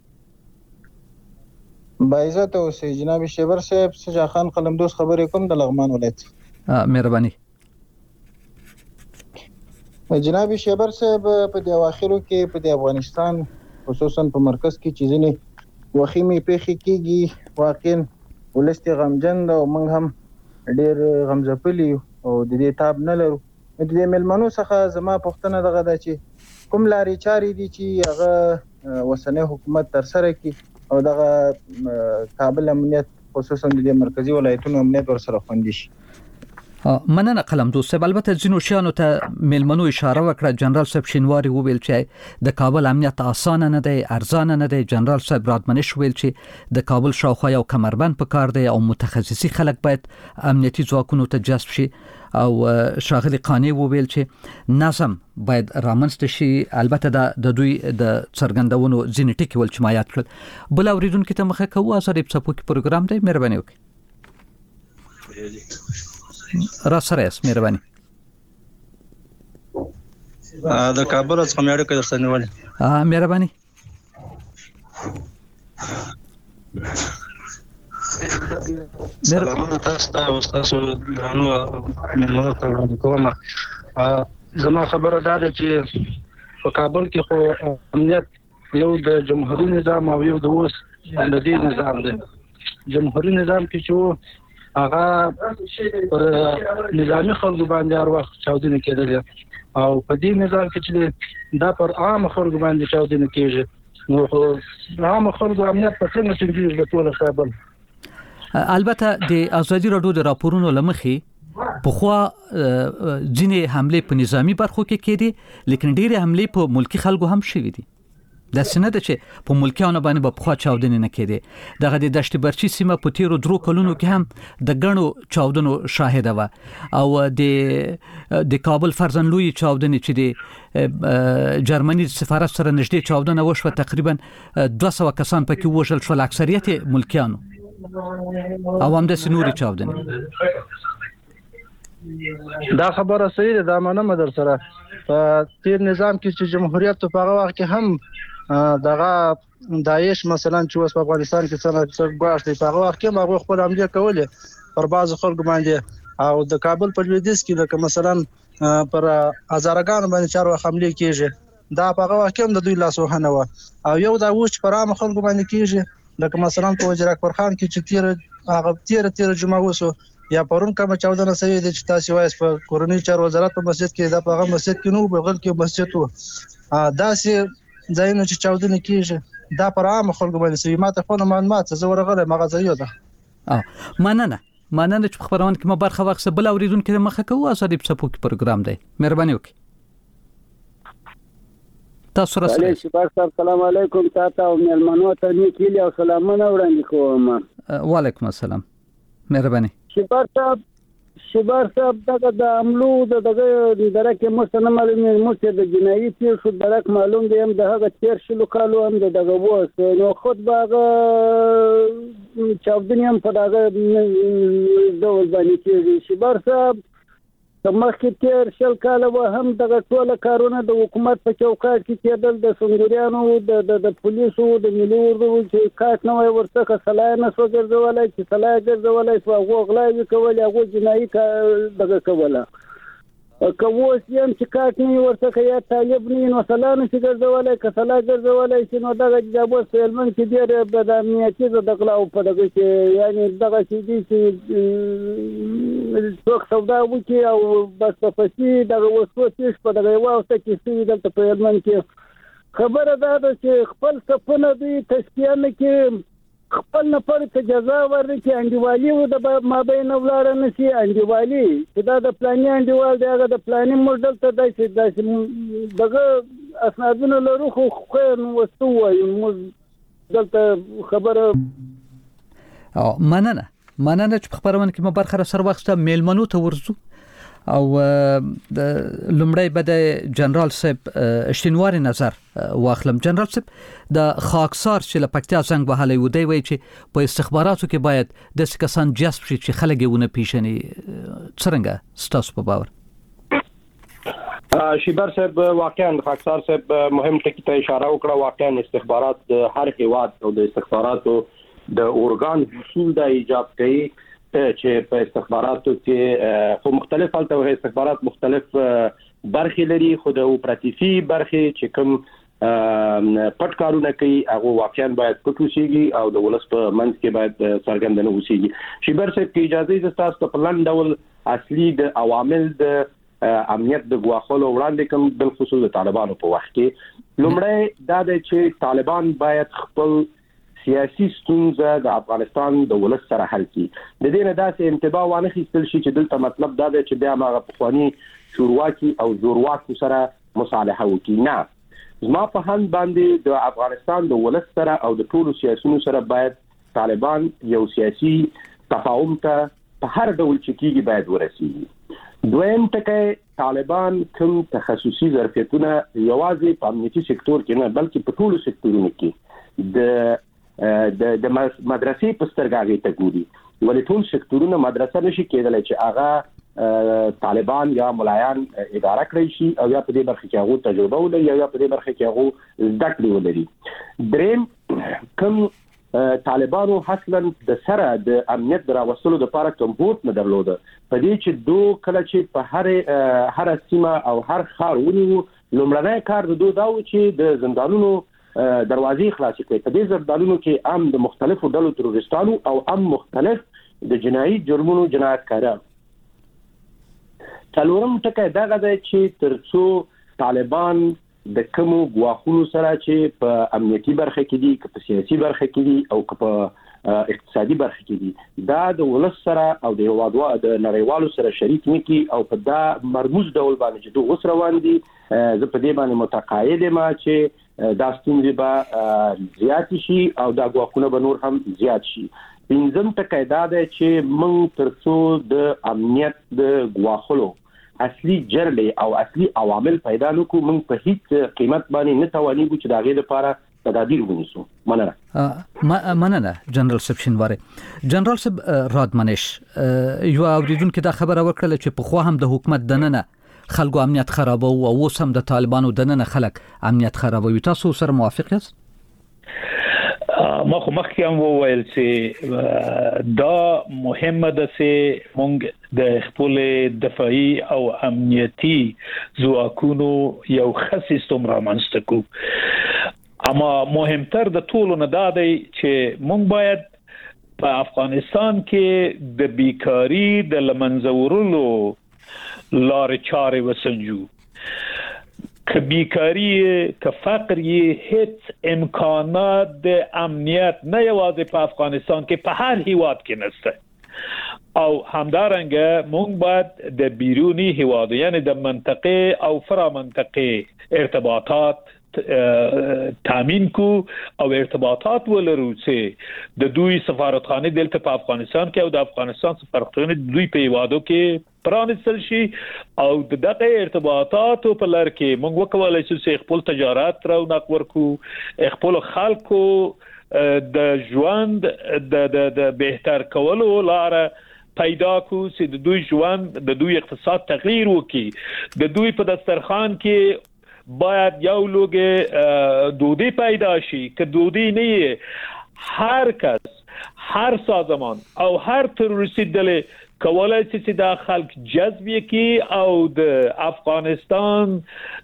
بایزت او سي جناب شیبر صاحب سجا خان قلمدوس خبرې کوم د لغمان ولایت. مهرباني. جناب شیبر صاحب په د اواخرو کې په د افغانستان خصوصا په مرکز کې چیزونه وخیمه پیخي کیږي، واقعا ولستي غمجن او موږ هم ډېر غمزپلی او د دې تاب نه لرو. د دې ملمنو څخه زما پوښتنه دغه ده چې کوم لاري چاري دي چې هغه وسنه حکومت تر سره کوي او دغه کابل امنیت خصوصا د مرکزی ولایتونو امنیت ورسره خوندي شي. مننه قلمدوس صاحب. البته ځینو شیانو ته ملمنو اشاره وکړه. جنرال صاحب شینواری وویل چې د کابل امنیت اسانه نه دی، ارزانه نه دی. جنرال صاحب رادمنش ویل چې د کابل شاوخوا یو کمربند پکار دی او متخصصي خلک باید امنیتي ځواکونو ته جذب شي. او شاغلی قانی وویل چې نظم باید رامنځته شي. البته د دوی د څرګندونو ځینې ټکي ول چې ما یاد کړل. بل اوریدونکو ته مخه کوو ازادي په څپو کې پروګرام دی، مهرباني وکړئ. را سره یاست، مهرباني. د کابل څخه مې اړیکه درته نیولې. مهرباني. سلامونه تاسو ته او تاسو درنو ملمنو ته وړاندې کوم. زما خبره دا ده چې په کابل کې خو امنیت یو د جمهوریت نظام او یو د اوس د دې نظام دی. جمهوریت نظام کې چې هغه پر نظامی خلکو باندې هر وخت چاودنه کېدل او په دې نظام کې چې دا پر عام خلکو باندې چاودنه کېږي، نو عام خلکو امنیت په څنګه څنګه د ټول خبر. البته د ازادي رادیو د راپورونو لمخې په خوا ځینې حمله په نظامی برخو کې کېدي، لیکن ډېرې حمله په ملکی خلکو هم شوې دي. د سنده چې په ملکیانو باندې په خوا چاودنې نه کېدي. دغه د دشت برچی سیمه په تیرو درو کلونو کې هم د غنو چاودنو شاهده و او د د کابل فرزنلوی چاودنې چې د جرمني سفارت سره نږدې چاودنه وشوه، تقریبا دوه سوه کسان پکې وژل شول، اکثریت ملکیانو او هم د سنوري چاودنې. دا خبره صحیح ده، دا منم در سره. په تیر نظام کې چې جمهوریت په هغه وخت کې هم دغه داعش مثلا چې اوس په افغانستان کې څنګه څنګه غواړي په هغه وخت کې هغه خپل عملیات کولې پر بعض خلکو باندې او د کابل په لویدیځ کې لکه مثلا پر هزارګان باندې چارو حمله کیږي دا په هغه وخت کې د دوی لاس وهنه و او یو دا وښ پر عام خلکو باندې کیږي لکه مثلا په وزیر اکبر خان کې چې تیر هغه تیر تیر جمعه وسو یا پرون کوم چودنه سوي د تاسو وایس په کورنۍ چارو وزارت په مسجد کې دا په هغه مسجد کې نو بغل کې مسجد وو دا سي ځایونه چې چودنه کیږي دا پر عام خلکو باندې سوي ماته خو نه معلومات زه ورغله مغازه ده اه مننه مننه چې خبرونه کې ما برخه واخصه بل اوریدونکو مخه کوو ازادي په څپو کې پروګرام دی مهرباني وکړئ تاسو سره السلام علیکم تاسو او مېلمنو ته نیکیلی او سلامونه وړاندې کوم وعلیکم السلام مهرباني شبار صاحب شبار صاحب دغه د عملو د دغه درکه مستنه معلومه مو د جنایي تیر شو درک معلوم دی هم د هغه تیر شلو کالو هم دغه وو نو خود باغه چاودنیم په دغه ډول باندې کې شبار صاحب مخکې تیر شل کاله و هم دغه ټول کارونه د حکومت په چوکاټ کې کېدل د سنگریانو د د پولیسو د ملي اردو چې کاټ نه وي ورته صلاح نه سو ګرځولای چې صلاح ګرځولای او غوغلای کول هغه جنایي دغه کوله کووس یم چې کاټ نه ورته یا طالب نه نو صلاح نه ګرځولای که صلاح ګرځولای چې نو دغه جواب سلمان کې ډېر د امنیتي د دغلا او په دغه کې یعنی دغه چې چې څوک سودا وکي او بس په پسې دغه وسوسې په دغه واسطه کې سوي دلته په یمن کې خبره ده چې خپل صفونه دي تشکیه نه کې خپل نفر ته جزا ورکړي انډیوالي و د مابین ولاړ نه شي انډیوالي چې دا د پلاني انډیوال دی هغه د پلاني موډل ته داسې داسې دغه اسنادونه لرو خو خو وستو وایو دلته خبره او مننه مننه چې خبرونه کې ما برخه سره وخته میلمنو ته ورزو او د لمړی به د جنرال صاحب اشتینوار نظر واخلم جنرال صاحب د خاکسار چې لپکتیا څنګه وهلې و دی وی چې په استخباراتو کې باید د کسان جذب شي چې خلګونه پیژني څنګه ستاسو په باور شیبر صاحب واقعا خاکسار صاحب مهم ټکی ته اشاره وکړه واقعا استخبارات د هر هیواد او د استخباراتو د اورګان اصول د ایجاب کوي چې په استخباراتو کې خو مختلف حالته استخبارات مختلف برخې لري خو د اپراتیفي برخې چې کوم پټ کارونه کوي هغه واقعا باید پټ وشيږي او د ولس په منځ کې باید څرګندونه وشيږي شیبر صاحب کې اجازه د تاسو په پلان ډول اصلي د عوامل د امنیت د غواخلو وړاندې کوم بل خصوص د طالبانو په وخت کې لومړی دا د چې طالبان باید خپل سیاسي ستونزه د افغانستان د ولس سره حل کړي د دې نه داسې انتباه وانه خېستل شي چې دلته مطلب دا دی چې بیا هغه پخوانی شورواکي او زورواکو سره مصالحه وکړي نه زما په هند باندې د افغانستان د ولس سره او د ټولو سیاسيونو سره باید طالبان یو سیاسي تفاهم ته په هر ډول چې کېږي باید ورسیږي دویم ټکی طالبان کوم تخصصي ظرفیتونه یوازې په امنیتي سکتور کې نه بلکې په ټولو سکتورونو کې د د د مدرسې په سترګاغې ته ګوري ولې ټول سکتورونه مدرسه نشي کېدلی چې هغه طالبان یا ملایان اداره کړی شي او یا په دې برخه کې هغه تجربه ولري یا په دې برخه کې هغه زده کړې ولري دریم کوم طالبانو اصلا د سره د امنیت دراوستلو لپاره کوم بوت نه درلوده په دې چې دوه کله چې په هر هر سیمه او هر ښار ونیو لومړنی کار د دوه داو چې د زندانونو دروازې خلاص کړي په دې زندانونو کې عام د مختلفو ډلو تروریستانو او عام مختلف د جنایي جرمونو جنایتکاران څلورم ټکی دا غواړي چې ترڅو طالبان د کوم غواخونو سره چې په امنیتي برخه کې دي په سیاسي برخه کې دي او په اقتصادي برخه کې دي دا د ولس سره او د هوادوا د نړیوالو سره شریک نکي او په دا مرموز ډول باندې چې دوه وسره وندي زه په دې باندې متقاعد یم چې دا ستونزې به زیات شي او دا غواخونه به نور هم زیات شي پنځم ټکی دا دی چې موږ ترڅو د امنیت د غواخلو اصلي جرړې او اصلي عوامل پیدا نکو موږ په هیڅ قیمت باندې نه توانیږو چې دا غي لپاره تدابیر ونیسو مننه مننه جنرال سبشنواره جنرال سب رادمنش یو اوریدونکو دا خبره ورکړه چې په خو هم د حکومت دننه خلکو امنیت خرابو او اوس هم د طالبانو دننه خلک امنیت خرابوي تاسو سره موافق یاست ما خو مخکې هم وویل چې دا مهمه ده چې موږ د خپل دفاعي او امنیتي ځواکونو یو ښه سیستم رامنځته کړو، اما مهمتر د ټولو نه دا دی چې موږ باید په افغانستان کې د بیکاری د لمنځه وړلو لارې چارې وسنجو. که بیکاری که فقر یې هیڅ امکانات د امنیت نه یوازې په افغانستان کې په هر هیواد کې نشته، او همدارنګه موږ باید د بیرونی هیوادو یعنی د منطقه او فرا منطقه ارتباطات تامین کو او ارتباطات ولرو چې د دوی سفارتخانه دلته په افغانستان کې او د افغانستان سفارتخانه دوی په هیوادو کې پرانستل شي، او د دغه ارتباطات په لار کې موږ وکولای شو چې خپل تجارت رونق ورکو، خپل خلکو د ژوند د د بهتر کولو لار پیدا کو چې د دوی ژوند د دوی اقتصاد تغییر وکړي، د دوی په دسترخوان کې باید یو لوګه دودی پیدا شي. که دودی نه هر کس هر سازمان او هر تروریستی ډلې کولای شي چې دا خلک جذب کړي او د افغانستان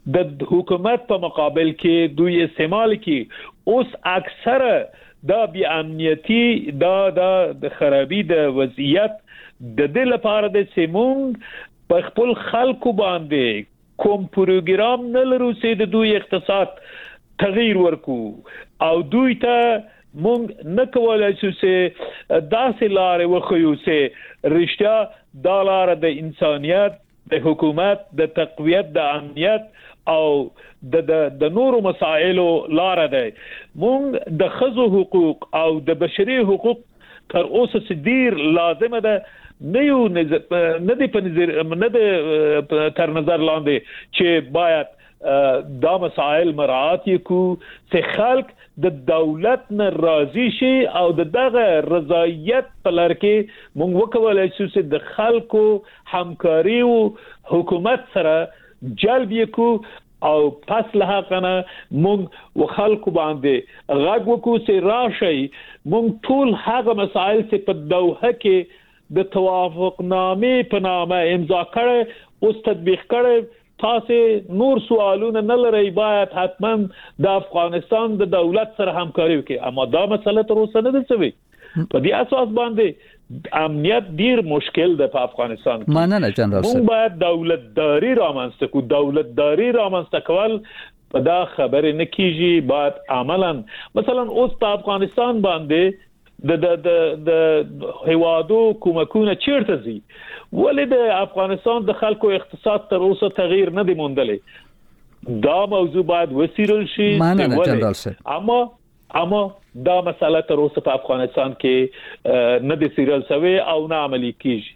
د حکومت په مقابل کې دوی استعمال کړي. اوس اکثره دا بی امنیتی دا د خرابې د وضعیت د دې لپاره د سیمون په خپل خلکو باندې کوم پروګرام نه لرو چې د دوی اقتصاد تغییر ورکو، او دوی ته مونږ نه کولای شو چې داسې لارې وخیو چې رښتیا دا لار د انسانیت د حکومت د تقویت د امنیت او د د نورو مسایلو لار ده. مونږ د ښځو حقوق او د بشري حقوق تر اوسه ډیر لازمه ده نه یو نه دی په نظر نه د تر نظر لاندې چې باید دا مسائل مراعات کو چې خلک د دولت نه راضي شي او د دغه رضایت په لار کې موږ وکولای شو چې د خلکو همکاري او حکومت سره جلب کو، او پس له هغه موږ وخلکو باندې غږ وکړو چې راشي موږ ټول هغه مسائل چې په دوحه کې د توافقنامې په نامه امضا کړي اوس تطبیق کړي، تاسو نور سوالونه نه لري، باید حتما د افغانستان د دولت سره همکاري وکړي. اما دا مسله تر اوسه نه ده شوې. په دې اساس باندې امنیت ډیر مشکل ده په افغانستان کې. مننه جنرال صاحب. موږ باید دولتداري رامنځته کړو. دولتداري رامنځته کول په دا خبره نه کیږي، باید عملاً مثلا اوس په افغانستان باندې د د د د هیوادو کومکونه چیرته زی، ولې د افغانستان د خلکو اقتصاد تر اوسه تغییر نه دی موندلی. دا موضوع باید وسیرل شي. مننه جنرال صاحب. اما اما دا مسله تر اوسه په افغانستان کې نه دی سیرل شوی او نه عملی کیږي.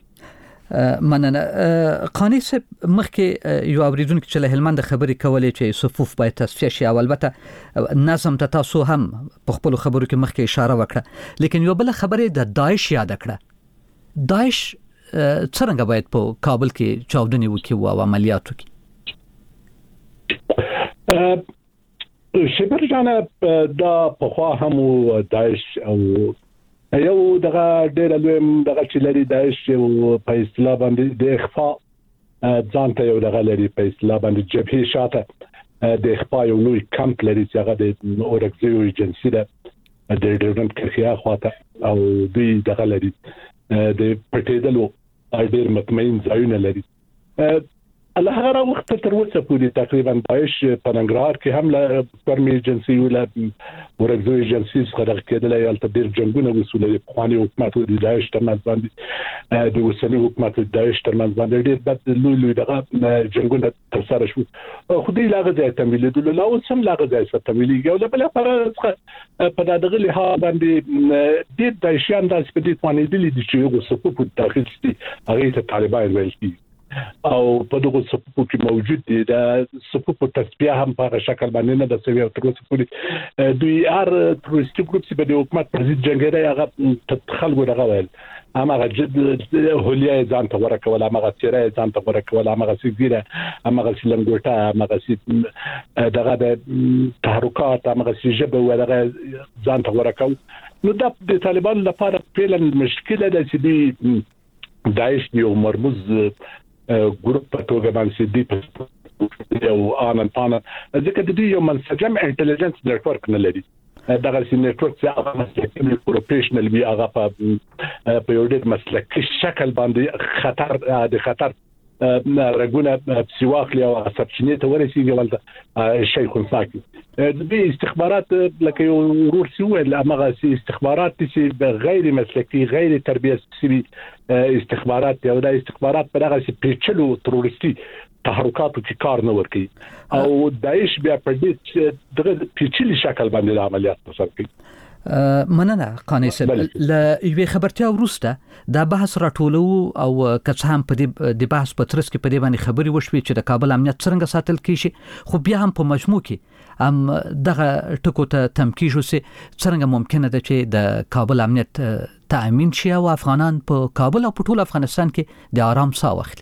مننه. قانی صاحب مخکې یو اوریدونکو چې له هلمند خبرې کولې چې صفوف باید تصفیه شي، او البته نظم ته تاسو هم په خپل خبرو کې مخکې اشاره وکړه، لیکن یو بل خبره د داعش یاد کړه. داعش څنګه باید په کابل کې چاودنې وکړي او عملیات وکړي؟ شبر جانه دا په خوا هم داعش او یو دغه ډېر لوی دغه چې لري داعش او په اصطلاح باندې د اخفاء ځان ته یو دغه لري په اصطلاح باندې جبهه شاته د اخفاء یو لوی کمپ لري چې هغه د اورکزیو ایجنسی ده د ډیرنټ کرخیا خواته، او دوی دغه لري د پټېدلو ډېر مطمئن ځایونه لري. الله هغه وخت تر اوسه پورې تقریبا داعش په ننګرهار کې هم له فرمي ایجنسی ولا ورغزو ایجنسی څخه کېدل یا تل ډیر جنگونه وسول په خواني حکومت د داعش ترمنځ باندې د وسلې حکومت د داعش ترمنځ باندې ډیر بد لوی لوی دغه جنگونه تر سره شو. خو دې لاغه ځای تمویل د لا اوس هم لاغه ځای څخه تمویل یو بل لپاره په دغه له باندې د داعشیان د سپېدې خواني دي چې یو څه په داخل دي هغه ته طالبان ویل کی او په دغه صفوف کې موجود دي د صفوف تصفیه هم په شکل باندې نه د سوي او تر اوسه پورې دوی ار تروریستي ګروپ چې په حکومت پر ضد جنگیدل هغه خلکو دغه ویل امغه جد هولیا ځان ته ورکول امغه سیره ځان ته ورکول امغه سیګیره امغه سلنګوټه امغه سي دغه د تحرکات امغه سیجبه ودغه ځان ته ورکول نو د طالبان لپاره فعلا مشکله ده چې دی داعش یو مرموز ګروپ په توګه باندې دی او ان ان ځکه د دې یو منسجم انټيليجنس نتورک نه لري دغه سي نتورک چې هغه مسلکي پروفیشنل وی هغه په په یو ډېر مسلکي شکل باندې خطر د خطر رګونه سیواخلی او سبچینه ته ورسیږي ولته شیخ الساکي د استخبارات لکه یو ورور سی ول هغه استخبارات چې غیر مسلکي غیر تربیه سي استخبارات او د استخبارات په دغه سي پیچلو تروریستي تحرکاتو کې کار نه ورکي او داعش بیا په دې دغه پیچلي شکل باندې عملیات ترسره کوي مننه قانی صاحب ل یوې خبرتیا ورسته دا بحث راټولو او که هم په دې بحث په ترڅ کې په دې باندې خبري وشوي چې د کابل امنیت څنګه ساتل کیږي خو بیا هم په مجموع کې ام دغه ټکو ته تمکیج وسي څنګه ممکنه ده چې د کابل امنیت تأمین شي او افغانان په کابل او په ټول افغانستان کې د آرام ساه واخلي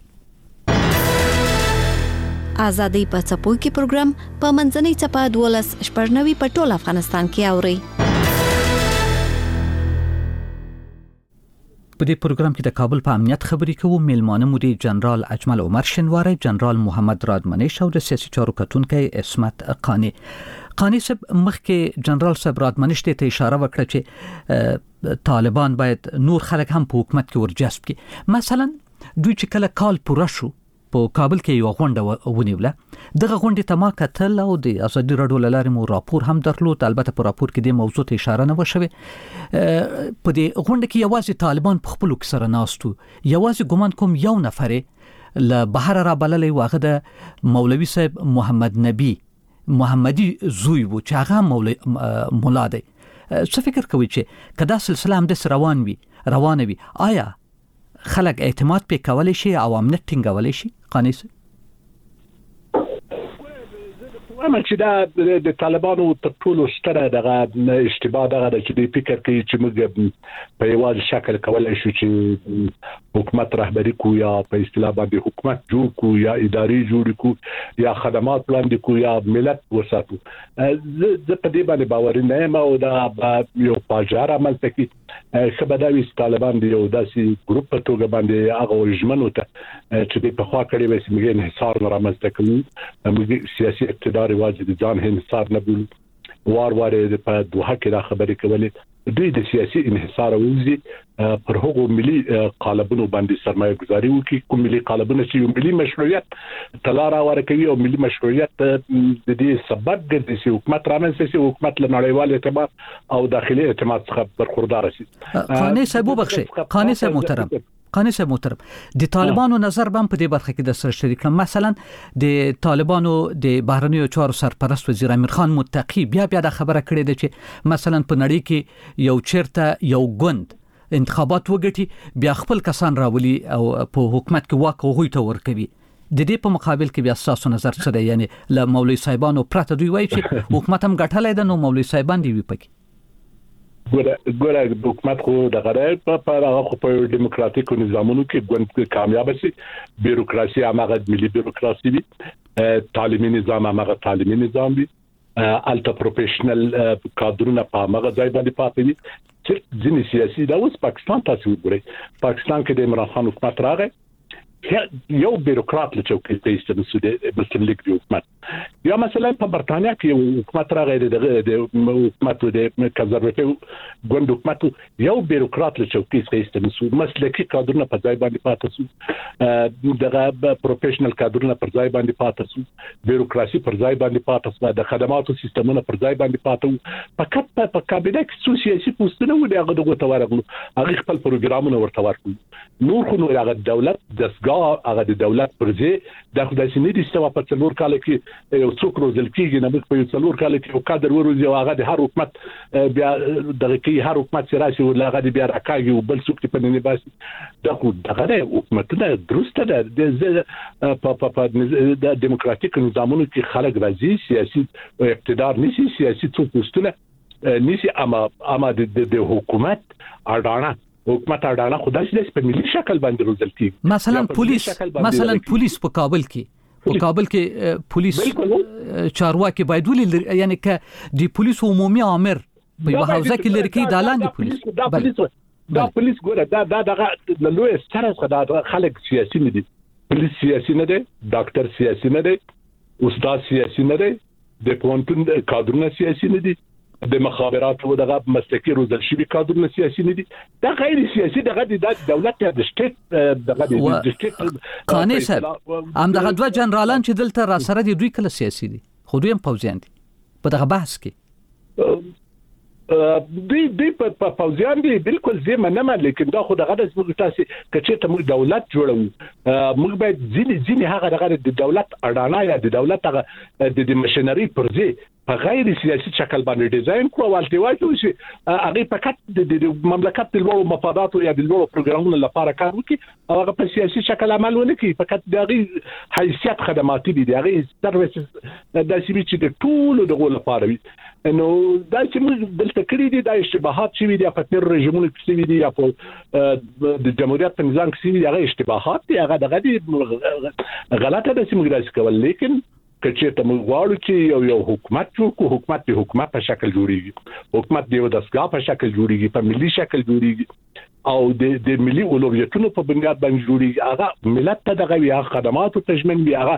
آزادۍ په څپو کې پروګرام په منځنۍ چپه دولس شپږ په ټول افغانستان کې اوري په دې پروګرام کې د کابل په امنیت خبرې کوو میلمانه مو دي جنرال اجمل عمر شنواری جنرال محمد رادمنیش او د سیاسي چارو کتونکي اسمت قانی قانی صاحب مخکې جنرال صاحب رادمنیش ته اشاره وکړه چې طالبان باید نور خلک هم په حکومت کې ورجذب کړي مثلا دوی چې کله کال پوره شو په کابل کې یو غونډه ونیوله دغه غونډې ته ما کتل او د ازادي راډیو لارې مو راپور هم درلود البته په راپور کې د موضوع ته اشاره نه وشوي په دې غونډه کې یوازې طالبان په خپل کې سره ناستو یوازې ګومان کوم یو نفر له بهر را بللې واغه د مولوي صاحب محمد نبی محمدي زوی و چې هغه مولوي مولا دی څه فکر کوي چې کدا سلسله هم د روان وي روان وي آیا خلک اعتماد په کولای شي او امنیت ټینګولای شي قانیس وایم چې دا د طالبانو تر ټولو ستره دغه اشتباه دغه چې د فکر کوي چې موږ په یوازې شکل کولای شو چې حکومت رهبری کو یا په اصطلاح باندې حکومت جوړ کو یا اداري جوړ کو یا خدمات وړاندې کو یا ملت وساتو زه په دې باندې باور نه یم او دا یو پاجار عمل کوي خبرداوي طالبان دی یو داسې ګروپ په توګه باندې هغه ژمنو ته چې په خوا کړي وي چې موږ انحصار نه رامنځته کوو موږ سیاسي اقتدار واجب ځان انحصار نه بولو وار وار په دوه کې دا خبرې کولې دوی د سیاسي انحصار اوزي پر هغو ملي قالبونو باندې سرمایه گذاري وکړي کوم ملي قالبونه چې ملي مشروعیت تلاره ورکوي او ملي مشروعیت د دې سبب ګرځي چې حکومت رامنځته شي حکومت له نړیوال اعتماد او داخلي اعتماد څخه برخوردار شي قانی صاحب بخشي قانی صاحب محترم قانی صاحب محترم د طالبانو نظر بم په دې برخه کې د سره شریک کړم مثلا د طالبانو د بهرنیو چارو سرپرست وزیر امیر خان متقی بیا بیا د خبره کړې ده چې مثلا په نړۍ کې یو چیرته یو ګوند انتخابات وګټي بیا خپل کسان راولي او په حکومت کې واک هغوی ته ورکوي د دې په مقابل کې بیا تاسو نظر څه دی یعنی له مولوي صاحبانو پرته دوی وایي چې حکومت هم ګټلای ده نو مولوي صاحبان دی وي پکې ګوره ګوره حکومت خو د غره په هغه خو په دیموکراتیکو نظامونو کې ګوند کامیاب شي بیروکراسي هغه ملي بیروکراسي وي تعلیمي نظام هغه تعلیمي نظام وي الټا پروفیشنل کادرونه په هغه ځای باندې پاتې وي چې ځینې سیاسي دا اوس پاکستان تاسو وګورئ پاکستان کې د عمران خان حکومت راغی یو بیروکرات له چوکۍ ته ایستل سو د مسلم لیگ دی حکومت یا مثلا په برتانیا کې یو حکومت راغی د حکومت د کنزرواتیو ګوند حکومت یو بیروکرات له چوکۍ ته ایستل سو مسلکي کادرونه په ځای باندې پاتې سو دغه پروفیشنل کادرونه پر ځای باندې پاتې سو بیروکراسي پر ځای باندې پاتې سو د خدماتو سیستمونه پر ځای باندې پاتې فقط په کابینه کې څو سیاسي پوسټونه و دغه دغه تورغلو هغه خپل پروګرامونه ورته ورکړي نور خو نو هغه دولت دسګا هغه د دولت پرځې د خدای سي نه دي چې په څلور کال کې یو څوک روزل کیږي نه موږ په څلور کال کې یو کادر وروزي او هغه د هر حکومت بیا دغه کې هر حکومت چې راشي او هغه بیا راکاږي او بل څوک په نه باسي دا خو دغه حکومت نه درسته ده د په د دیموکراتیک نظامونو کې خلک راځي سیاسي اقتدار نشي سیاسي څوک وستله نشي اما اما د حکومت اډانه حکومت اډانه خدای دې په ملي شکل باندې روزل کیږي مثلا پولیس مثلا پولیس په کابل کې په کابل کې پولیس چارواکي باید ولې یعنی ک د پولیس عمومي امر په یو حوزه کې لري کې دالان دي پولیس دا پولیس دا پولیس ګوره دا دا دغه لوی سره خدای خلک سیاسي نه دي پولیس سیاسي نه دي ډاکټر سیاسي نه دي استاد سیاسي نه دي د پونتون کادرونه سیاسي نه دي د مخابراتو دغه مسلکي روزل شوی کادرونه سیاسي نه دي دا غیر سیاسي دغه د دولت د سټیټ دغه د سټیټ قانوني صاحب ام دغه دوه جنرالان چې دلته را سره دي دوی کله سیاسي دي خو دوی هم پوځیان دي په دغه بحث کې دوی دوی په پوځیان دي بالکل زه منم لیکن دا خو دغه د زموږ تاسو کچې ته موږ دولت جوړو موږ باید ځینې ځینې هغه دغه د دولت اډانه یا د دولت هغه د ماشينري پرځي په غیر سیاسي شکل باندې ډیزاین کړو او الټیواټو چې هغه فقط د مملکت د لوړو مفادات یا د لوړو پروګرامونو لپاره کار وکړي او هغه په سیاسي شکل عمل ونه کوي فقط د هغه حیثیت خدماتي دي هغه سرویسز د سیمې چې د ټولو دغه لپاره وي نو دا چې موږ دلته کړی دي د اشتباهات چې وي د فتر رژیمونو کې وي دي یا په د جمهوریت په نظام کې وي هغه اشتباهات دي هغه دغه دي غلطه ده چې موږ راځي کول لیکن کچې ته موږ غواړو چې یو یو حکومت جوړ حکومت د حکومت په شکل جوړیږي حکومت د یو دستګاه په شکل جوړیږي په ملي شکل جوړیږي او د د ملي اولویتونو په بنیاد باندې جوړیږي هغه ملت ته دغه وی خدماتو تضمین وی هغه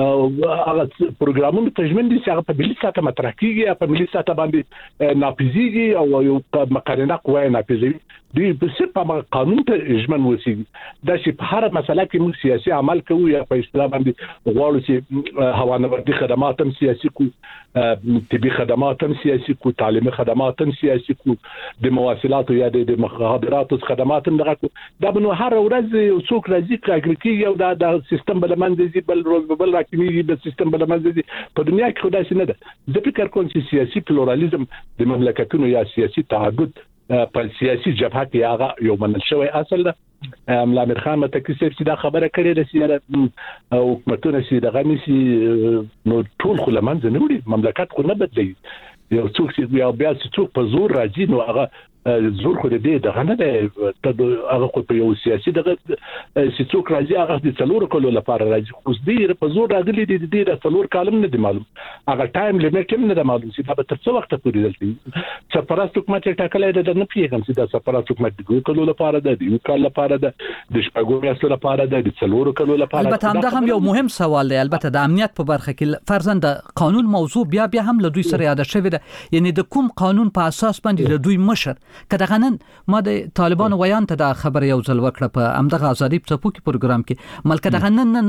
هغه پروګرامونو تضمین دي چې هغه په ملي سطح مطرح کیږي په ملي سطح باندې ناپیزيږي او یو مقارنه قوی ناپیزي دی په په قانون ته اجمن وسیږي دا چې په هر مسله کې موږ سیاسي عمل کوو یا په اصطلاح باندې غواړو چې هوانوردي خدمات هم سیاسي کو طبي خدمات هم سیاسي کو تعلیمي خدمات هم سیاسي کو د مواصلات یا د مخابراتو خدمات هم دغه دا بنو هر ورځ یو څوک راځي کاږي او دا د سیستم بل منځي بل روز بل راکېږي د سیستم بل منځي په دنیا کې خدای سي نه ده د فکر کوم چې سیاسي پلورالېزم د مملکتونو یا سیاسي تعدد په سیاسي جبهه کې هغه یو منل شوی اصل ده ملا امیر خان متکی چې دا خبره کړې ده چې او حکومتونه چې دغه نشي نو ټول خو لمنځه نه وړي مملکت خو نه بدلي یو څوک چې یو بیا څوک په زور راځي نو هغه زور خو دې دغه نه ده هغه خو په یو سیاسي دغه چې څوک راځي هغه د څلور کلو لپاره راځي خو دې په زور راغلي دي د څلور کالم نه دی معلوم هغه ټایم لیمټ هم نه دی معلوم چې دا به تر څو وخت پورې دلته سفارت حکومت ټاکلې ده نه پیږم چې دا سفارت حکومت د کلو لپاره ده د یو کال لپاره ده د شپږو میاشتو لپاره ده د څلور کلو لپاره البته هم دا هم یو مهم سوال دی البته د امنیت په برخه کې فرضاً د قانون موضوع بیا بیا هم له دوی سره یاد شوی ده یعنی د کوم قانون په اساس باندې د دوی مشر کله غنن ما د طالبان ویان ته د خبر یو ځل وکړه په امدغه ازادي په پوکي پروګرام کې ملک د غنن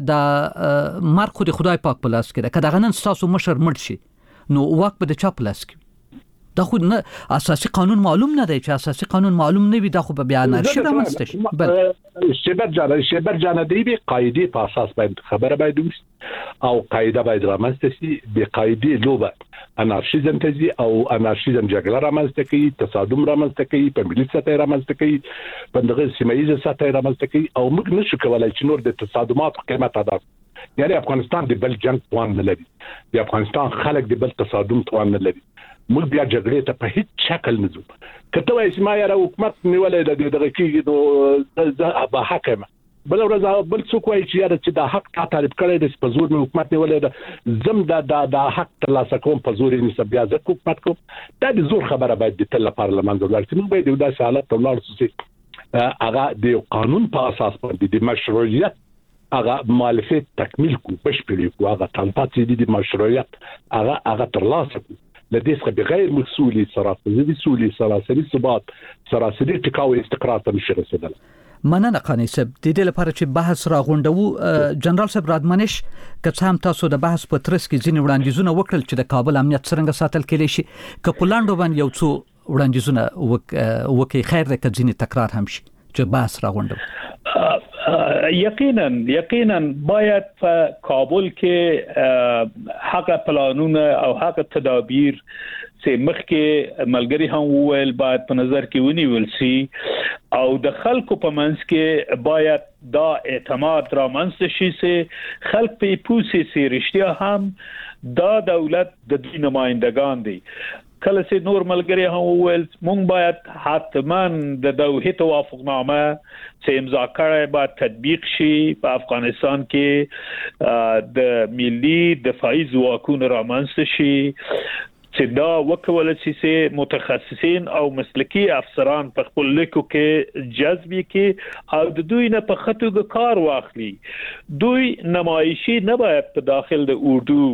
د مرخ د خدای پاک په لاس کې ده کله غنن تاسو مشر مړ شي نو واک به د چا په لاس کې دا خو نه اساسي قانون معلوم نه دی چې اساسي قانون معلوم نه وي دا خو به بیان نشي رامنځته شي بل شبر جان شبر جان دی به قاعده په اساس باندې خبره باید او قاعده باید رامنځته شي به قاعده لوبه انارشیزم تزي او انارشیزم جګړه رامنځته کوي تصادم رامنځته کوي په ملي سطح رامنځته کوي په دغه سیمایي سطح رامنځته کوي او موږ نشو کولای چې نور د تصادمات قیمت ادا یعنی افغانستان د بل جنگ توان نه لري د افغانستان خلک د بل تصادم توان نه لري موږ بیا جګړې ته په هیڅ شکل نه ځو کته وایي چې ما یې حکومت نیولې د دغه کېږي نو به حکمه بل ورځ بل څوک وایي چې یاره چې دا حق تا تعریف کړی د په زور مې حکومت نیولې ده زم دا دا د حق ترلاسه کوم په زور یې نسب بیا زه حکومت کوم دا د زور خبره باید د تل لپاره لمنځه ولاړ شي موږ باید یو داسې حالت ته ولاړ شو چې هغه د قانون په اساس باندې د مشروعیت هغه مالفه تکمیل کو بشپړي کو هغه تنظیم دي د مشروعیت هغه هغه ترلاسه کو لدې څخه بغیر مسؤلي سراسري سولي سراسري ثبات سراسري ټکاو استقرار ته نشي رسیدل مننه قانی صاحب د دې لپاره چې بحث راغونډو جنرال صاحب رادمنش که هم تاسو د بحث په ترڅ کې ځینې وړاندیزونه وکړل چې د کابل امنیت څنګه ساتل کېدای شي که په لاندو باندې یو څو وړاندیزونه وکړي خیر ده که ځینې تکرار هم شي چې بحث راغونډو یقینا یقینا باید په کابل کې حق پلانونه او حق تدابیر چې مخکې ملګری هم وویل باید په نظر کې ونیول شي او د خلکو په منځ کې باید دا اعتماد رامنځته شي چې خلک په پوسي سي رښتیا هم دا دولت د دوی نمائندگان دي. کله چې نور ملګری هم وویل مونږ باید حتما د دوحه توافقنامه چې امضا کړه باید تطبیق شي په افغانستان کې د ملي دفاعي ځواکونو رامنځته شي چې دا وکول شي چې متخصصین او مسلکی افسران په خپل لیکو کې جذب کړي او د دوی نه په خطو کار واخلي. دوی نمایشي نه باید په داخل د اردو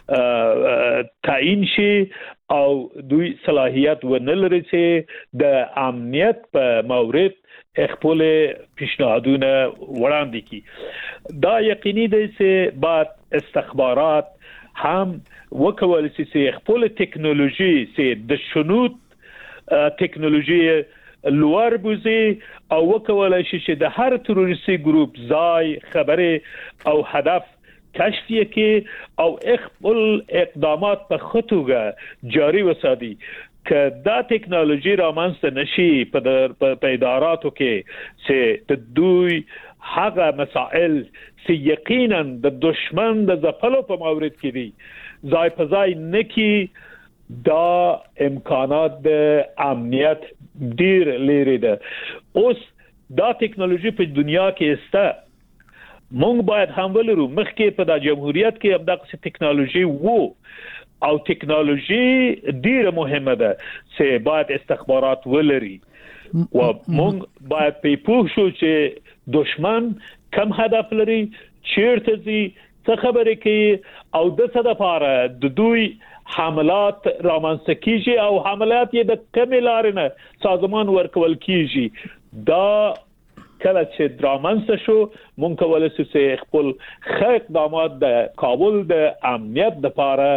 تعیین شي او دوی صلاحیت ونلري چې د امنیت په مورد خپل پیشنهادونه وړاندې کړي. دا یقیني دی چې بعد استخبارات هم وکول چې خپل ټکنالوژي چې د شنود ټکنالوژي لوړ بوزي او وکول شي چې د هر تروریستي ګروپ ځای خبره او هدف کشف کې او خپل اقدامات په خطوګه جاری وساتي. که دا ټکنالوژي رامنځته نشي په اداراتو کې چې د دوی هغه مسائل چې یقینا د دشمن د ځپلو په مورد کې دي ځای په ځای نکي دا امکانات د امنیت ډیر لري ده. اوس دا ټکنالوژي په دنیا کې استه مونږ باید هم ولرو مخکې په د جمهوریت کې هم دغه ټکنالوژي وو او ټکنالوژي ډیره مهمه ده چې باید استخبارات ولري و مونږ باید په پوه شو چې دشمن کم هدف لري چیرته ځي څه خبرې کوي او د څه لپاره د دوی حملات رامنځته کیږي او حملات یې د کومې لارې نه سازمان ورکول کیږي. دا کله چې درامنځته شو مونږ کولای شو چې خپل ښه اقدامات د کابل د امنیت لپاره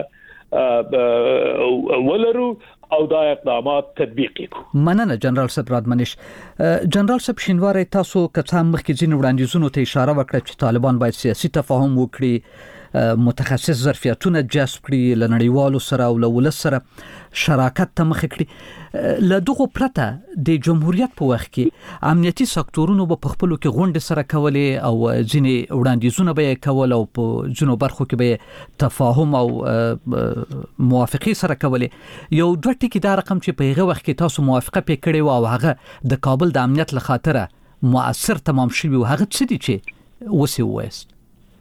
ولرو او دا اقدامات تطبیق کړو. مننه جنرال صاحب رادمنش. جنرال صاحب شینواری تاسو کڅه مخکې ځین وړاندیزونو ته اشاره وکړه چې طالبان باید سیاسي تفاهم وکړي متخصص ظرفیتونه جذب کړي لنړیوالو سره او له ولس سره شراکت ته مخ کړي. له دغه پرته د جمهوریت په وخت کې امنیتي سکتورونو په خپل کې غونډه سره کولې او ځینې وړاندیزونه به کول او په ځینو برخو کې به تفاهم او موافقه سره کولې. یو دوه ټکي دا رقم چې په هغه وخت کې تاسو موافقه پې کړې او هغه د کابل د امنیت لخاطره مؤثر تمام شوی او هغه څه دي چې وسی وست.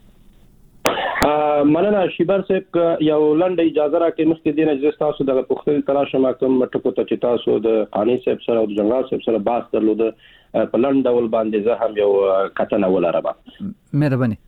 مننه شیبر صاحب یو لنډه اجازه راکړئ مخکې دینه چې تاسو د پښتون تلاشم کوم ټکو ته چې تاسو د قانی صاحب سره او د جنرال صاحب سره بحث درلود په لنډ ډول باندې زه هم یو کتنه ولرم. مهرباني.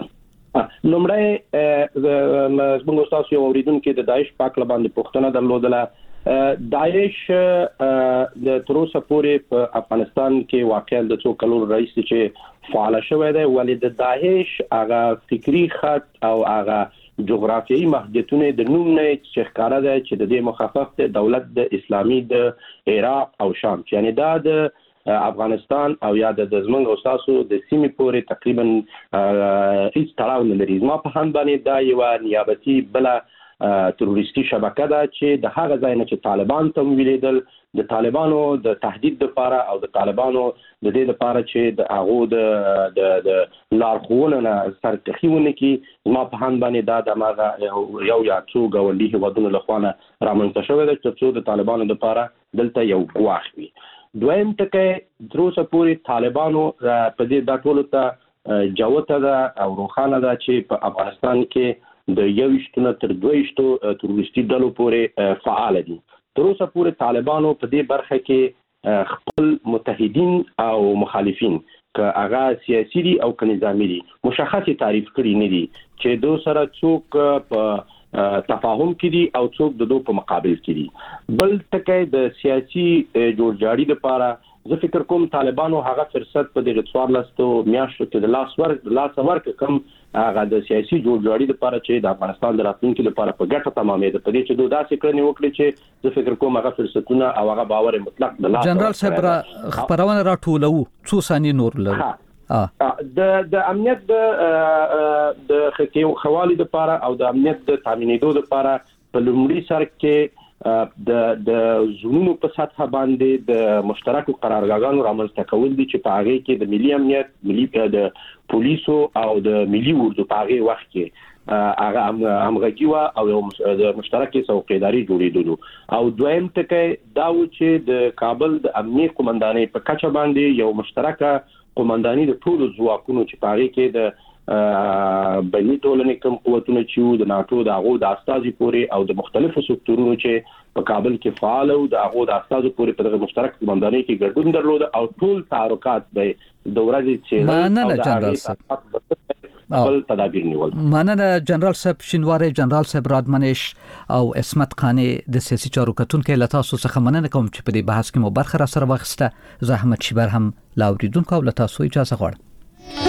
لومړی زموږ تاسو یو اوریدونکو د داعش پاک باندې پښتنه درلودله. داعش د تروسه پورې په افغانستان کې واقعا د څو کلونو رئیس چې فعال شوی دی ولې د داعش هغه فکری خط او هغه جغرافیایي محدودیتونه د نوم نه چې ښکارا ده چې د دې مخفف دولت د اسلامي د عراق او شام یعنی دا د افغانستان او یا د زمنګ او تاسو د سیمې پورې تقریبا هیڅ تړاو نه لري. ما په هان باندې دا یو نیابتي بل تروریستي شبکه ده چې د هغه ځای نه چې طالبان ته ویلیدل د طالبانو د تهدید لپاره او د طالبانو د دې لپاره چې د هغه د د لارښوونه نه سرتخیونه کې ما په هان باندې دا د ماغه یو یا څو غونډي هیوادونو لخوانه رامنځته شوې ده چې د طالبانو لپاره دلته یو غواخ وي. دویم ټکی تروسه پورې طالبانو په دې د ټولو ته جوته ده او روخانه ده چې په افغانستان کې د یوشتونه تر دویشتو تروریستي ډلو پورې فعال دي. تر اوسه پورې طالبانو په دې برخه کې خپل متحدین او مخالفین که هغه سیاسي دي او که نظامي دي مشخص تعریف کړي نه دي چې دو سره څوک په تفاهم کې دي او څوک د دوه په مقابل کې دي. بل ټکی د سیاسي جوړجاړي لپاره زه فکر کوم طالبانو هغه فرصت په دغه څوار لاستو میاشتو کې د لاس ورک لاس ورک کم هغه د سیاسي جوړجاړي لپاره چې د افغانستان د راتلونکي لپاره په ګټه تمامې ده په دې چې دوه داسې کړنې وکړي چې زه فکر کوم هغه فرصتونه او هغه باور مطلق د لاس. جنرال صاحب را خبرونه راټولو څو ثانیې نور لري. د د امنیت د د خکیو خوالي د لپاره او د امنیت د تامینېدو لپاره په لومړي سر کې د د زونونو په سطح باندې د مشترکو قرارګاګانو رامنځته کول دي چې په هغه کې د ملي امنیت، ملي د پولیسو او د ملي اردو په هغه وخت کې هغه همغږي وا او د مشترکي څوکیداری جوړېدلو او دویم ټکی دا و چې د کابل د امنیت قومندانۍ په کچه باندې یو مشترکه قومنداني د ټولو ځواکونو چې په هغه کې د بیني ټولنې کوم قوتونه چې د ناتو د هغو د استازي پورې او د مختلفو سکتورونو چې په کابل کې فعال او د هغو د استازو پورې په دغه مشترک قومندانۍ کې ګډون درلود او ټول تعلقات د ورځې چې خپل تدابیر نیول. مننه جنرال صاحب شینواری، جنرال صاحب رادمنش او اسمت خانی د سیاسي چارو کتونکو له تاسو څخه مننه کوم چې په دې بحث کې مو برخه را سره واخیسته. زحمت شیبر هم لاوریدونکو له تاسو اجازه غواړم.